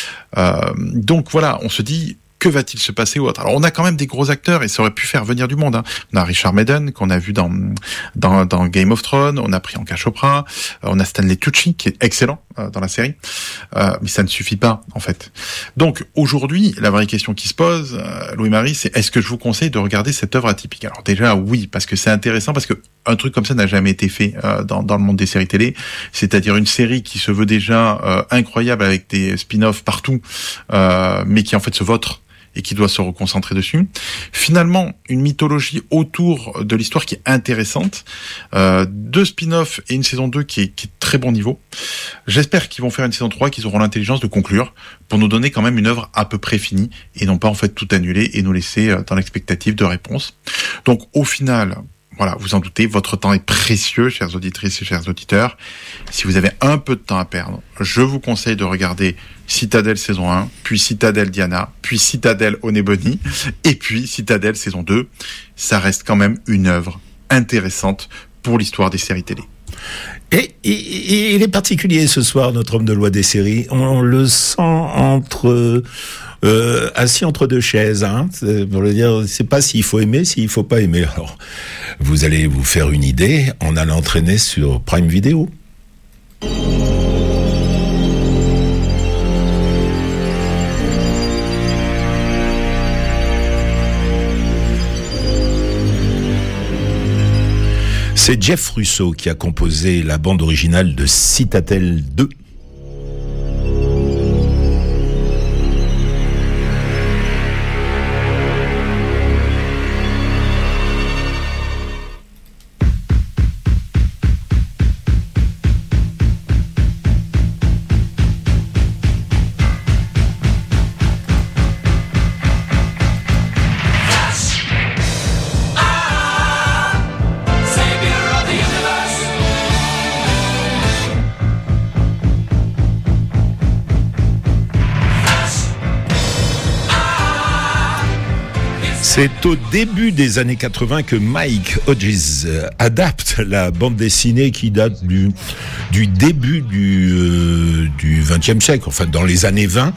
Donc voilà, on se dit, que va-t-il se passer ou autre ? Alors on a quand même des gros acteurs et ça aurait pu faire venir du monde. On a Richard Madden qu'on a vu dans Game of Thrones, on a Priyanka Chopra, on a Stanley Tucci qui est excellent dans la série, mais ça ne suffit pas en fait. Donc aujourd'hui, la vraie question qui se pose, Louis-Marie, c'est est-ce que je vous conseille de regarder cette œuvre atypique ? Alors déjà oui, parce que c'est intéressant, parce que un truc comme ça n'a jamais été fait dans le monde des séries télé, c'est-à-dire une série qui se veut déjà incroyable avec des spin-offs partout, mais qui en fait se vautre et qui doit se reconcentrer dessus. Finalement, une mythologie autour de l'histoire qui est intéressante, 2 spin-offs et une saison 2 qui est très bon niveau. J'espère qu'ils vont faire une saison 3, qu'ils auront l'intelligence de conclure pour nous donner quand même une œuvre à peu près finie et non pas en fait tout annuler et nous laisser dans l'expectative de réponse. Donc au final, voilà, vous en doutez, votre temps est précieux, chères auditrices et chers auditeurs. Si vous avez un peu de temps à perdre, je vous conseille de regarder Citadel saison 1, puis Citadel Diana, puis Citadel Onebony, et puis Citadel saison 2. Ça reste quand même une œuvre intéressante pour l'histoire des séries télé. Et il est particulier ce soir, notre homme de loi des séries. On le sent assis entre 2 chaises, hein. Pour le dire, c'est pas s'il faut aimer, s'il faut pas aimer. Alors, vous allez vous faire une idée en allant traîner sur Prime Video. C'est Jeff Russo qui a composé la bande originale de Citadel 2. C'est au début des années 80 que Mike Hodges adapte la bande dessinée qui date du début du XXe siècle, enfin dans les années 20.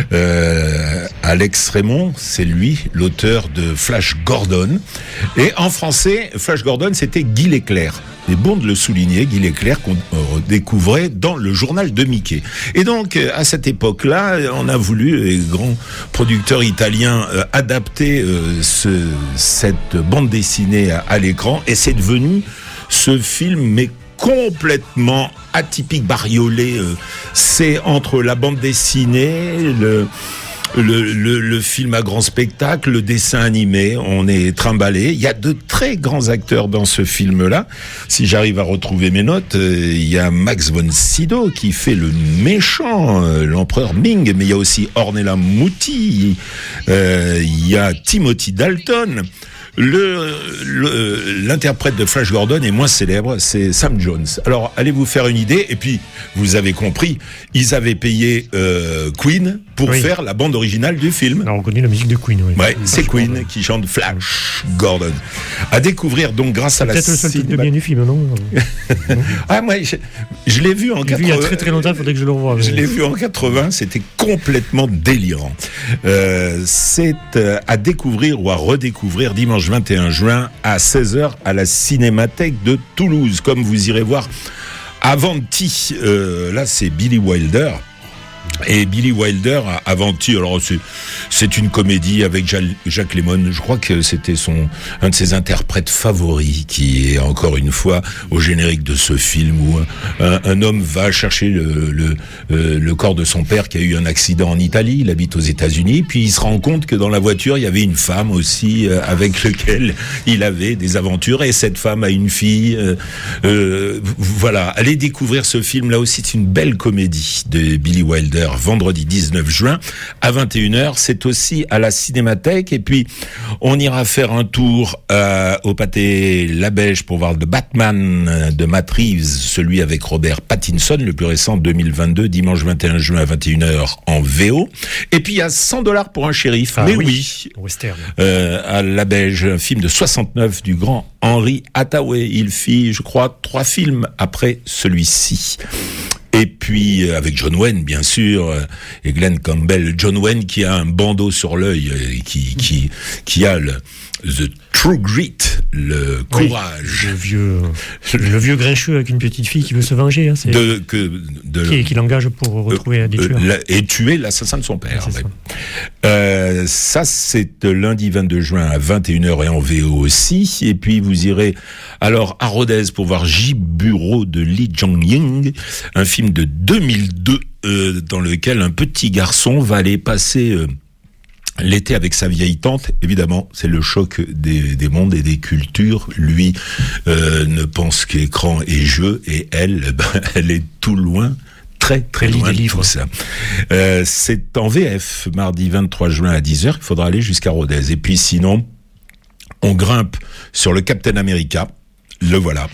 Alex Raymond, c'est lui, l'auteur de Flash Gordon. Et en français, Flash Gordon, c'était Guy Leclerc. C'est bon de le souligner, Guy Leclerc qu'on découvrait dans le journal de Mickey. Et donc, à cette époque-là, on a voulu, les grands producteurs italiens, adapter cette bande dessinée à l'écran. Et c'est devenu ce film, mais complètement atypique, bariolé. C'est entre la bande dessinée, le film à grand spectacle, le dessin animé, on est trimballé. Il y a de très grands acteurs dans ce film-là. Si j'arrive à retrouver mes notes, il y a Max von Sydow qui fait le méchant, l'empereur Ming, mais il y a aussi Ornella Muti, il y a Timothy Dalton. L'interprète de Flash Gordon est moins célèbre, c'est Sam Jones. Alors, allez vous faire une idée, et puis, vous avez compris, ils avaient payé Queen pour faire la bande originale du film. Alors, on connaît la musique de Queen, oui. Ouais, c'est Queen qui chante Flash Gordon. À découvrir donc grâce à la peut-être le seul titre de bien du film, non? Ah, moi, je l'ai vu en 80. Il y a très très longtemps, il faudrait que je le revoie. Je l'ai vu en 80, c'était complètement délirant. C'est à découvrir ou à redécouvrir dimanche 21 juin à 16h à la Cinémathèque de Toulouse. Comme vous irez voir Avanti, là c'est Billy Wilder. Et Billy Wilder, Avanti, alors c'est une comédie avec Jacques Lemmon. Je crois que c'était un de ses interprètes favoris qui est encore une fois au générique de ce film où un homme va chercher le corps de son père qui a eu un accident en Italie. Il habite aux États-Unis, puis il se rend compte que dans la voiture il y avait une femme aussi avec laquelle il avait des aventures, et cette femme a une fille. Voilà, allez découvrir ce film là aussi, c'est une belle comédie de Billy Wilder. Vendredi 19 juin à 21h, c'est aussi à la Cinémathèque. Et puis on ira faire un tour au Pâté Labège pour voir The Batman de Matt Reeves, celui avec Robert Pattinson, le plus récent 2022, dimanche 21 juin à 21h en VO. Et puis il y a $100 pour un shérif, mais oui, western. À Labège, un film de 69 du grand Henry Hathaway. Il fit, je crois, 3 films après celui-ci. Et puis, avec John Wayne, bien sûr, et Glenn Campbell. John Wayne qui a un bandeau sur l'œil, qui a the true grit, le courage. Le vieux grincheux avec une petite fille qui veut se venger. Hein, qui l'engage pour retrouver des tueurs. Et tuer l'assassin de son père. Ça, c'est lundi 22 juin à 21h et en VO aussi. Et puis, vous irez alors à Rodez pour voir J-Bureau de Lee Jong-ying, un film de 2002 dans lequel un petit garçon va aller passer L'été avec sa vieille tante, évidemment, c'est le choc des mondes et des cultures. Lui ne pense qu'écran et jeu, et elle, elle est tout loin, très loin de tout ça. C'est en VF, mardi 23 juin à 10h, il faudra aller jusqu'à Rodez. Et puis sinon, on grimpe sur le Captain America, le voilà.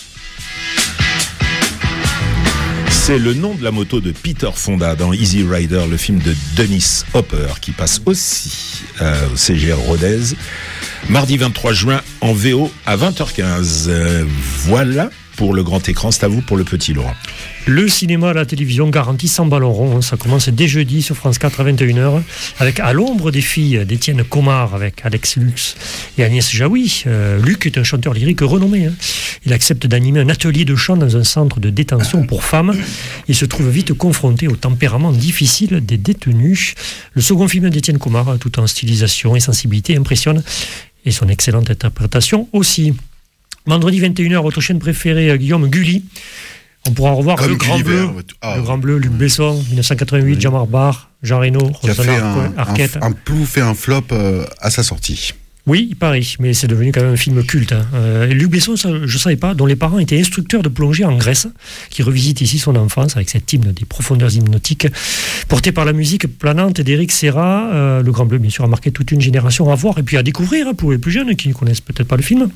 C'est le nom de la moto de Peter Fonda dans Easy Rider, le film de Dennis Hopper, qui passe aussi au CGR Rodez, mardi 23 juin en VO à 20h15. Voilà pour le grand écran, c'est à vous pour le petit, Laurent. Le cinéma à la télévision garantit 100 ballons ronds. Ça commence dès jeudi sur France 4 à 21h avec À l'ombre des filles d'Étienne Comard avec Alex Lux et Agnès Jaoui. Luc est un chanteur lyrique renommé. Il accepte d'animer un atelier de chant dans un centre de détention pour femmes. Il se trouve vite confronté au tempérament difficile des détenus. Le second film d'Étienne Comard, tout en stylisation et sensibilité, impressionne, et son excellente interprétation aussi. Vendredi 21h, votre chaîne préférée, Guillaume, Gulli. On pourra revoir comme le Grand Bleu, le Grand Bleu, Luc Besson, 1988, Jean Marbar, Jean Reno, qui a fait Arquette. un plouf et un flop à sa sortie. Oui, il paraît, mais c'est devenu quand même un film culte. Et Luc Besson, ça, je ne savais pas, dont les parents étaient instructeurs de plongée en Grèce, qui revisite ici son enfance avec cet hymne des profondeurs hypnotiques, porté par la musique planante d'Éric Serra. Le Grand Bleu, bien sûr, a marqué toute une génération à voir et puis à découvrir pour les plus jeunes qui ne connaissent peut-être pas le film.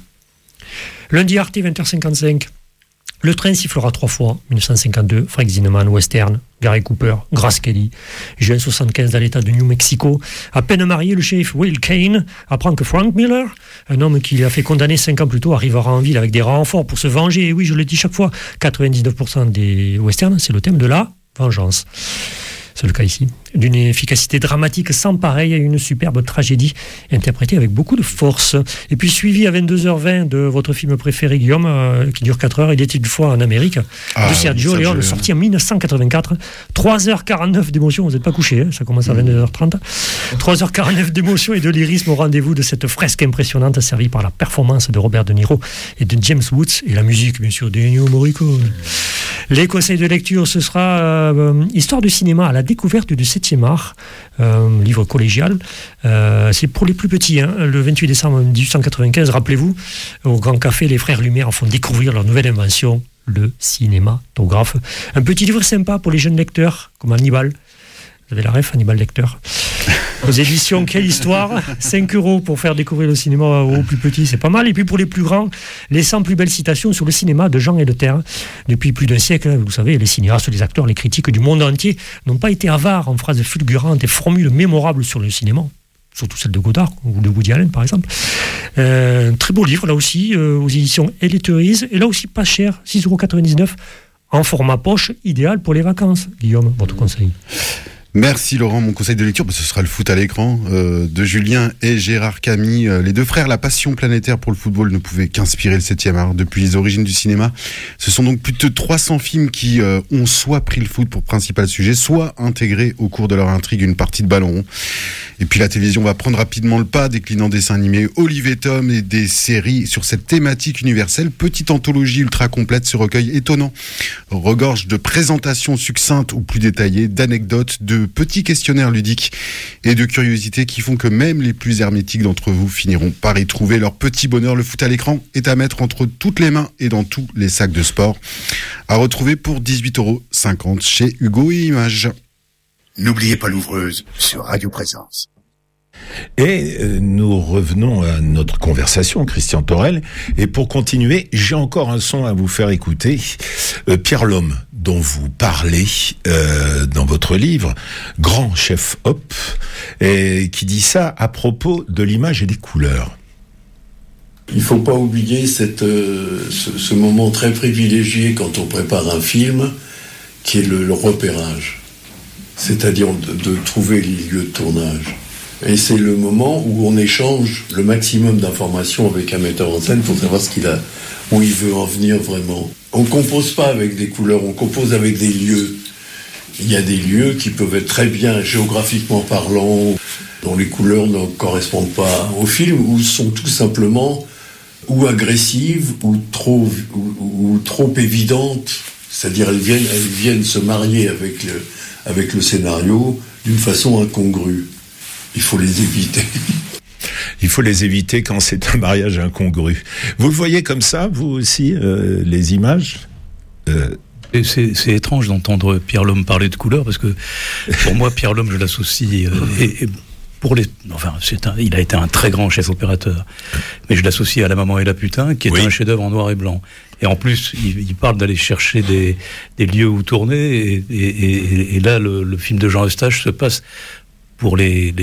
Lundi Arte, 20h55. Le train sifflera 3 fois, 1952, Frank Zinnemann, western, Gary Cooper, Grace Kelly, juin 75 dans l'état de New Mexico. À peine marié, le shérif Will Kane apprend que Frank Miller, un homme qui a fait condamner 5 ans plus tôt, arrivera en ville avec des renforts pour se venger. Et oui, je le dis chaque fois, 99% des westerns, c'est le thème de la vengeance. C'est le cas ici. D'une efficacité dramatique sans pareil, une superbe tragédie interprétée avec beaucoup de force. Et puis suivi à 22h20 de votre film préféré, Guillaume, qui dure 4 heures, Il était une fois en Amérique, de Sergio Leone, sorti en 1984. 3h49 d'émotion, vous n'êtes pas couché, ça commence à 22h30. 3h49 d'émotion et de lyrisme au rendez-vous de cette fresque impressionnante, servie par la performance de Robert De Niro et de James Woods, et la musique, bien sûr, d'Ennio Morricone. Les conseils de lecture, ce sera Histoire du cinéma à la découverte du 7e art, livre collégial. C'est pour les plus petits. Le 28 décembre 1895, rappelez-vous, au Grand Café, les frères Lumière font découvrir leur nouvelle invention, le cinématographe. Un petit livre sympa pour les jeunes lecteurs, comme Hannibal. Vous avez la ref, Hannibal Lecter. Aux éditions Quelle Histoire, 5 € pour faire découvrir le cinéma aux plus petits, c'est pas mal. Et puis pour les plus grands, les 100 plus belles citations sur le cinéma de Jean Elter. Depuis plus d'un siècle, vous savez, les cinéastes, les acteurs, les critiques du monde entier n'ont pas été avares en phrases fulgurantes et formules mémorables sur le cinéma. Surtout celle de Godard ou de Woody Allen, par exemple. Très beau livre, là aussi, aux éditions Eliterise. Et là aussi, pas cher, 6,99 €, en format poche, idéal pour les vacances. Guillaume, votre conseil? Merci Laurent, mon conseil de lecture, ce sera Le foot à l'écran de Julien et Gérard Camille. Les deux frères, la passion planétaire pour le football ne pouvait qu'inspirer le 7e art depuis les origines du cinéma. Ce sont donc plus de 300 films qui ont soit pris le foot pour principal sujet, soit intégré au cours de leur intrigue une partie de ballon rond. Et puis la télévision va prendre rapidement le pas, déclinant dessins animés, Olivier Tom et des séries sur cette thématique universelle. Petite anthologie ultra complète, ce recueil étonnant regorge de présentations succinctes ou plus détaillées, d'anecdotes, de petits questionnaires ludiques et de curiosités qui font que même les plus hermétiques d'entre vous finiront par y trouver leur petit bonheur. Le foot à l'écran est à mettre entre toutes les mains et dans tous les sacs de sport. À retrouver pour 18,50 € chez Hugo et Images. N'oubliez pas l'ouvreuse sur Radio Présence. Et nous revenons à notre conversation, Christian Torel. Et pour continuer, j'ai encore un son à vous faire écouter. Pierre Lhomme, dont vous parlez dans votre livre, grand chef hop, et qui dit ça à propos de l'image et des couleurs. Il ne faut pas oublier ce moment très privilégié quand on prépare un film, qui est le repérage. C'est-à-dire de trouver les lieux de tournage. Et c'est le moment où on échange le maximum d'informations avec un metteur en scène pour savoir où il veut en venir vraiment. On ne compose pas avec des couleurs, on compose avec des lieux. Il y a des lieux qui peuvent être très bien géographiquement parlant, dont les couleurs ne correspondent pas au film, ou sont tout simplement ou agressives ou trop évidentes. C'est-à-dire elles viennent se marier avec le scénario d'une façon incongrue. il faut les éviter. Il faut les éviter quand c'est un mariage incongru. Vous le voyez comme ça, vous aussi, les images Et c'est étrange d'entendre Pierre Lhomme parler de couleur, parce que pour moi, Pierre Lhomme, je l'associe... il a été un très grand chef opérateur, mais je l'associe à La Maman et la Putain, qui est un chef-d'œuvre en noir et blanc. Et en plus, il parle d'aller chercher des lieux où tourner, et là, le film de Jean Eustache se passe pour les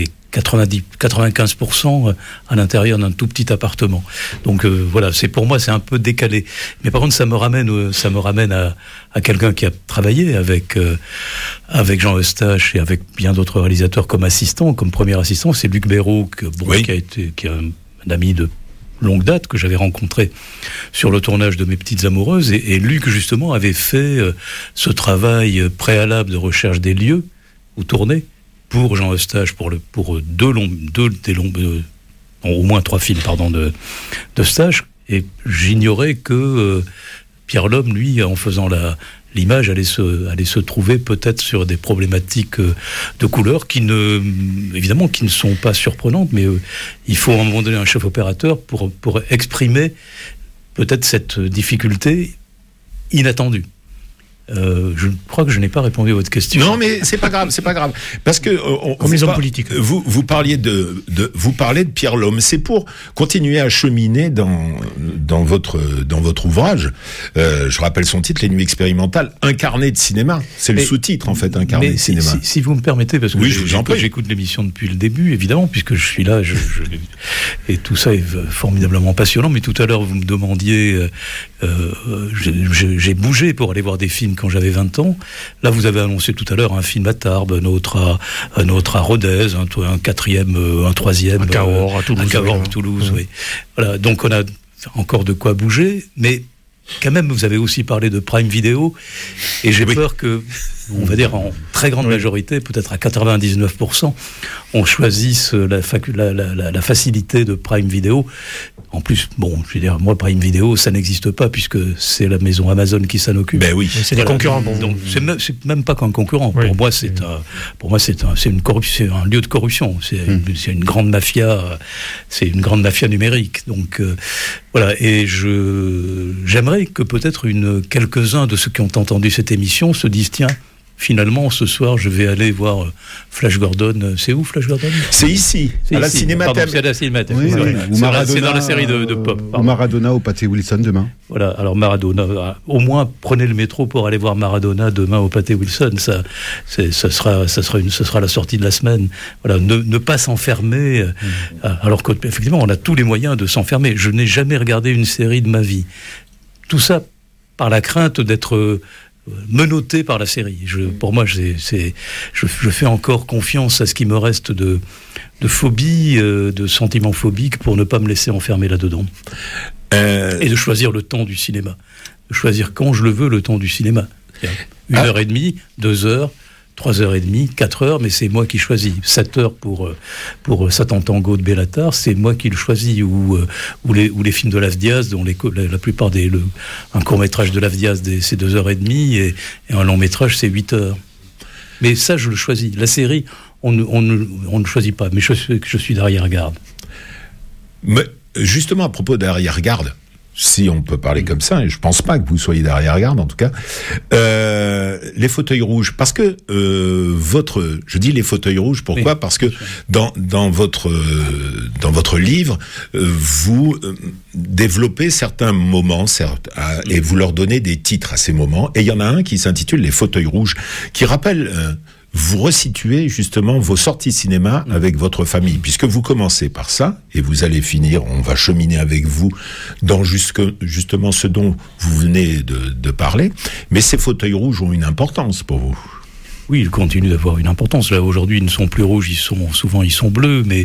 95% à l'intérieur d'un tout petit appartement. Donc voilà, pour moi c'est un peu décalé. Mais par contre ça me ramène à quelqu'un qui a travaillé avec Jean Eustache et avec bien d'autres réalisateurs comme assistant, comme premier assistant, c'est Luc Béraud qui est un ami de longue date que j'avais rencontré sur le tournage de Mes Petites Amoureuses, et Luc justement avait fait ce travail préalable de recherche des lieux où tourner pour Jean Eustache, pour au moins 3 films, d'Eustache, et j'ignorais que Pierre Lhomme, lui, en faisant l'image, allait se trouver peut-être sur des problématiques de couleur qui ne sont pas surprenantes, mais il faut à un moment donné un chef opérateur pour exprimer peut-être cette difficulté inattendue. Je crois que je n'ai pas répondu à votre question. Non, mais c'est pas grave. Parce que comme les hommes politiques. Vous parliez vous parlez de Pierre Lhomme. C'est pour continuer à cheminer dans votre ouvrage. Je rappelle son titre, Les Nuits expérimentales, incarnées de cinéma. C'est le sous-titre en fait, incarné de cinéma. Si vous me permettez, parce que j'écoute l'émission depuis le début, évidemment, puisque je suis là, et tout ça est formidablement passionnant. Mais tout à l'heure, vous me demandiez, j'ai bougé pour aller voir des films quand j'avais 20 ans. Là, vous avez annoncé tout à l'heure un film à Tarbes, un autre à Rodez, un quatrième, un troisième... Un Cahors à Toulouse. Un Cahors à Toulouse, oui. Voilà, donc on a encore de quoi bouger, mais quand même, vous avez aussi parlé de Prime Video, et j'ai peur que, on va dire en très grande majorité, peut-être à 99%, on choisisse la facilité de Prime Video. En plus, je veux dire, moi, Prime Video, ça n'existe pas, puisque c'est la maison Amazon qui s'en occupe. Ben oui. C'est des concurrents. Donc, c'est même pas qu'un concurrent. Oui. Pour moi, c'est une corruption, c'est un lieu de corruption. C'est une grande mafia, c'est une grande mafia numérique. Donc, voilà. Et j'aimerais que peut-être quelques-uns de ceux qui ont entendu cette émission se disent, tiens, finalement, ce soir, je vais aller voir Flash Gordon. C'est où, Flash Gordon ? C'est ici, à la Cinémathèque. C'est à la Cinémathèque. Oui, c'est dans la série de Pop. Ou Maradona au Pâté Wilson demain. Voilà, alors Maradona, au moins prenez le métro pour aller voir Maradona demain au Pâté Wilson. Ça sera la sortie de la semaine. Voilà, ne pas s'enfermer, alors qu'effectivement, on a tous les moyens de s'enfermer. Je n'ai jamais regardé une série de ma vie. Tout ça par la crainte d'être menotté par la série. Pour moi, je fais encore confiance à ce qui me reste de phobie, de sentiments phobiques, pour ne pas me laisser enfermer là-dedans. Et de choisir le temps du cinéma. De choisir quand je le veux le temps du cinéma. 1h30, 2h, 3h30, 4h, mais c'est moi qui choisis. 7h pour Satan Tango de Béla Tarr, c'est moi qui le choisis. Ou les films de Lavdiaz, dont la plupart un court-métrage de Lavdiaz, c'est 2h30, et un long-métrage, c'est 8h. Mais ça, je le choisis. La série, on ne choisit pas, mais je suis d'arrière-garde. Mais justement, à propos d'arrière-garde, si on peut parler comme ça, et je pense pas que vous soyez d'arrière-garde en tout cas, les fauteuils rouges, parce que je dis les fauteuils rouges, pourquoi ? Parce que dans votre livre, vous développez certains moments, et vous leur donnez des titres à ces moments, et il y en a un qui s'intitule Les fauteuils rouges, qui rappelle... vous resituez justement vos sorties cinéma avec votre famille, puisque vous commencez par ça, et vous allez finir, on va cheminer avec vous dans justement ce dont vous venez de parler, mais ces fauteuils rouges ont une importance pour vous. Oui, ils continuent d'avoir une importance. Là, aujourd'hui, ils ne sont plus rouges, ils sont bleus, mais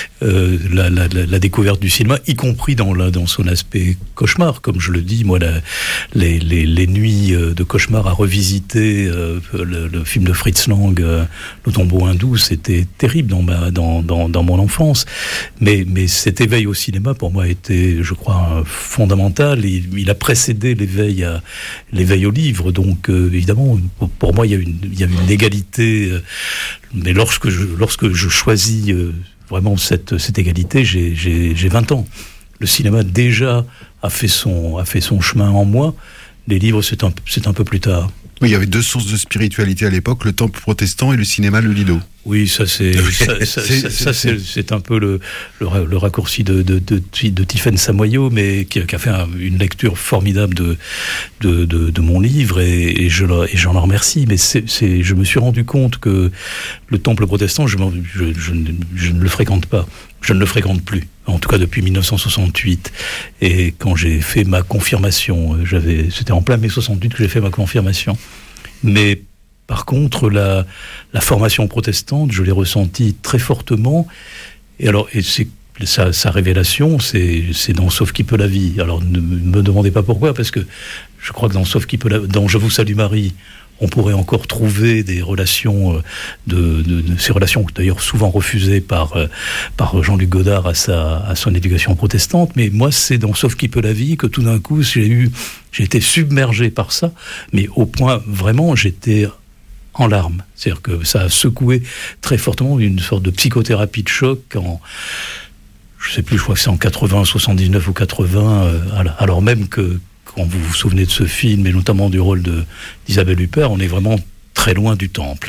la découverte du cinéma, y compris dans son aspect cauchemar, comme je le dis, moi, les nuits de cauchemar à revisiter le film de Fritz Lang, Le tombeau hindou, c'était terrible dans mon enfance. Mais cet éveil au cinéma, pour moi, a été, je crois, fondamental. Il a précédé l'éveil au livre. Donc, évidemment, pour moi, il y a une égalité, mais lorsque je choisis vraiment cette égalité, j'ai 20 ans. Le cinéma déjà a fait son chemin en moi. Les livres, c'est un peu plus tard. Oui, il y avait deux sources de spiritualité à l'époque, le temple protestant et le cinéma, le Lido. Oui, ça c'est un peu le raccourci de Tiffaine Samoyau, mais qui a fait une lecture formidable de mon livre et j'en remercie. Mais je me suis rendu compte que le temple protestant, je ne le fréquente pas. Je ne le fréquente plus, en tout cas depuis 1968. Et quand j'ai fait ma confirmation, c'était en plein mai 68 que j'ai fait ma confirmation. Mais par contre, la formation protestante, je l'ai ressentie très fortement. Et c'est sa révélation, c'est dans Sauf qui peut la vie. Alors ne me demandez pas pourquoi, parce que je crois que dans Je vous salue Marie, on pourrait encore trouver des relations ces relations d'ailleurs souvent refusées par Jean-Luc Godard à son éducation protestante. Mais moi, c'est dans Sauf qui peut la vie que tout d'un coup j'ai été submergé par ça, mais au point vraiment j'étais en larmes. C'est-à-dire que ça a secoué très fortement, une sorte de psychothérapie de choc je sais plus, je crois que c'est en 80, 79 ou 80, alors même que quand vous vous souvenez de ce film, et notamment du rôle d'Isabelle Huppert, on est vraiment très loin du temple.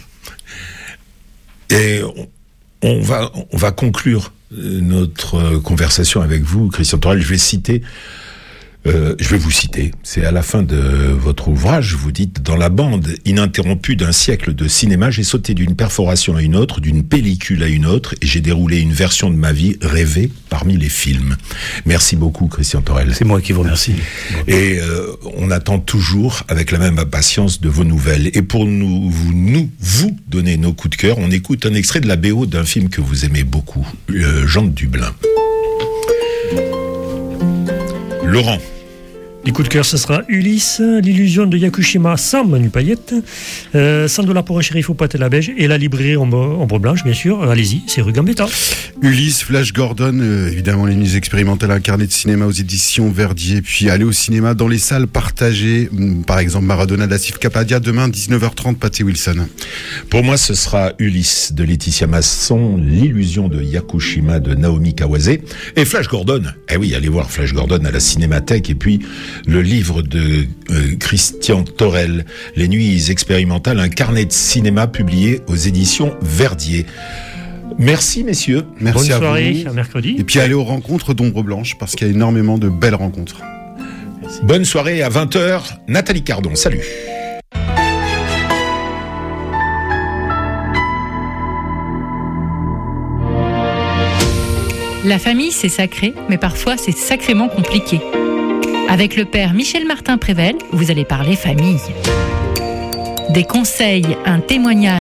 Et on va conclure notre conversation avec vous, Christian Thorel. Je vais vous citer. C'est à la fin de votre ouvrage, vous dites: dans la bande ininterrompue d'un siècle de cinéma, j'ai sauté d'une perforation à une autre, d'une pellicule à une autre, et j'ai déroulé une version de ma vie rêvée parmi les films. Merci beaucoup, Christian Thorel. C'est moi qui vous remercie. Et on attend toujours avec la même impatience de vos nouvelles. Et pour vous donner nos coups de cœur, on écoute un extrait de la BO d'un film que vous aimez beaucoup, Jean de Dublin. Laurent. Les coups de cœur, ce sera Ulysse, l'illusion de Yakushima sans Manu Payette, 100 $ pour un shérif au pâté à la beige et la librairie Ombre Blanche, bien sûr. Allez-y, c'est rue Gambetta. Ulysse, Flash Gordon, évidemment les nuits expérimentales, un carnet de cinéma aux éditions Verdier, puis aller au cinéma dans les salles partagées, par exemple Maradona d'Asif Kapadia, demain 19h30, Patty Wilson. Pour moi, ce sera Ulysse de Laetitia Masson, l'illusion de Yakushima de Naomi Kawase et Flash Gordon. Eh oui, allez voir Flash Gordon à la Cinémathèque, et puis le livre de Christian Thorel, Les nuits expérimentales, un carnet de cinéma publié aux éditions Verdier. Merci messieurs. Merci. Bonne soirée, à vous. À mercredi. Et puis allez aux rencontres d'Ombre Blanche, parce qu'il y a énormément de belles rencontres. Merci. Bonne soirée à 20h. Nathalie Cardon, salut. La famille, c'est sacré, mais parfois c'est sacrément compliqué. Avec le père Michel Martin-Prével, vous allez parler famille. Des conseils, un témoignage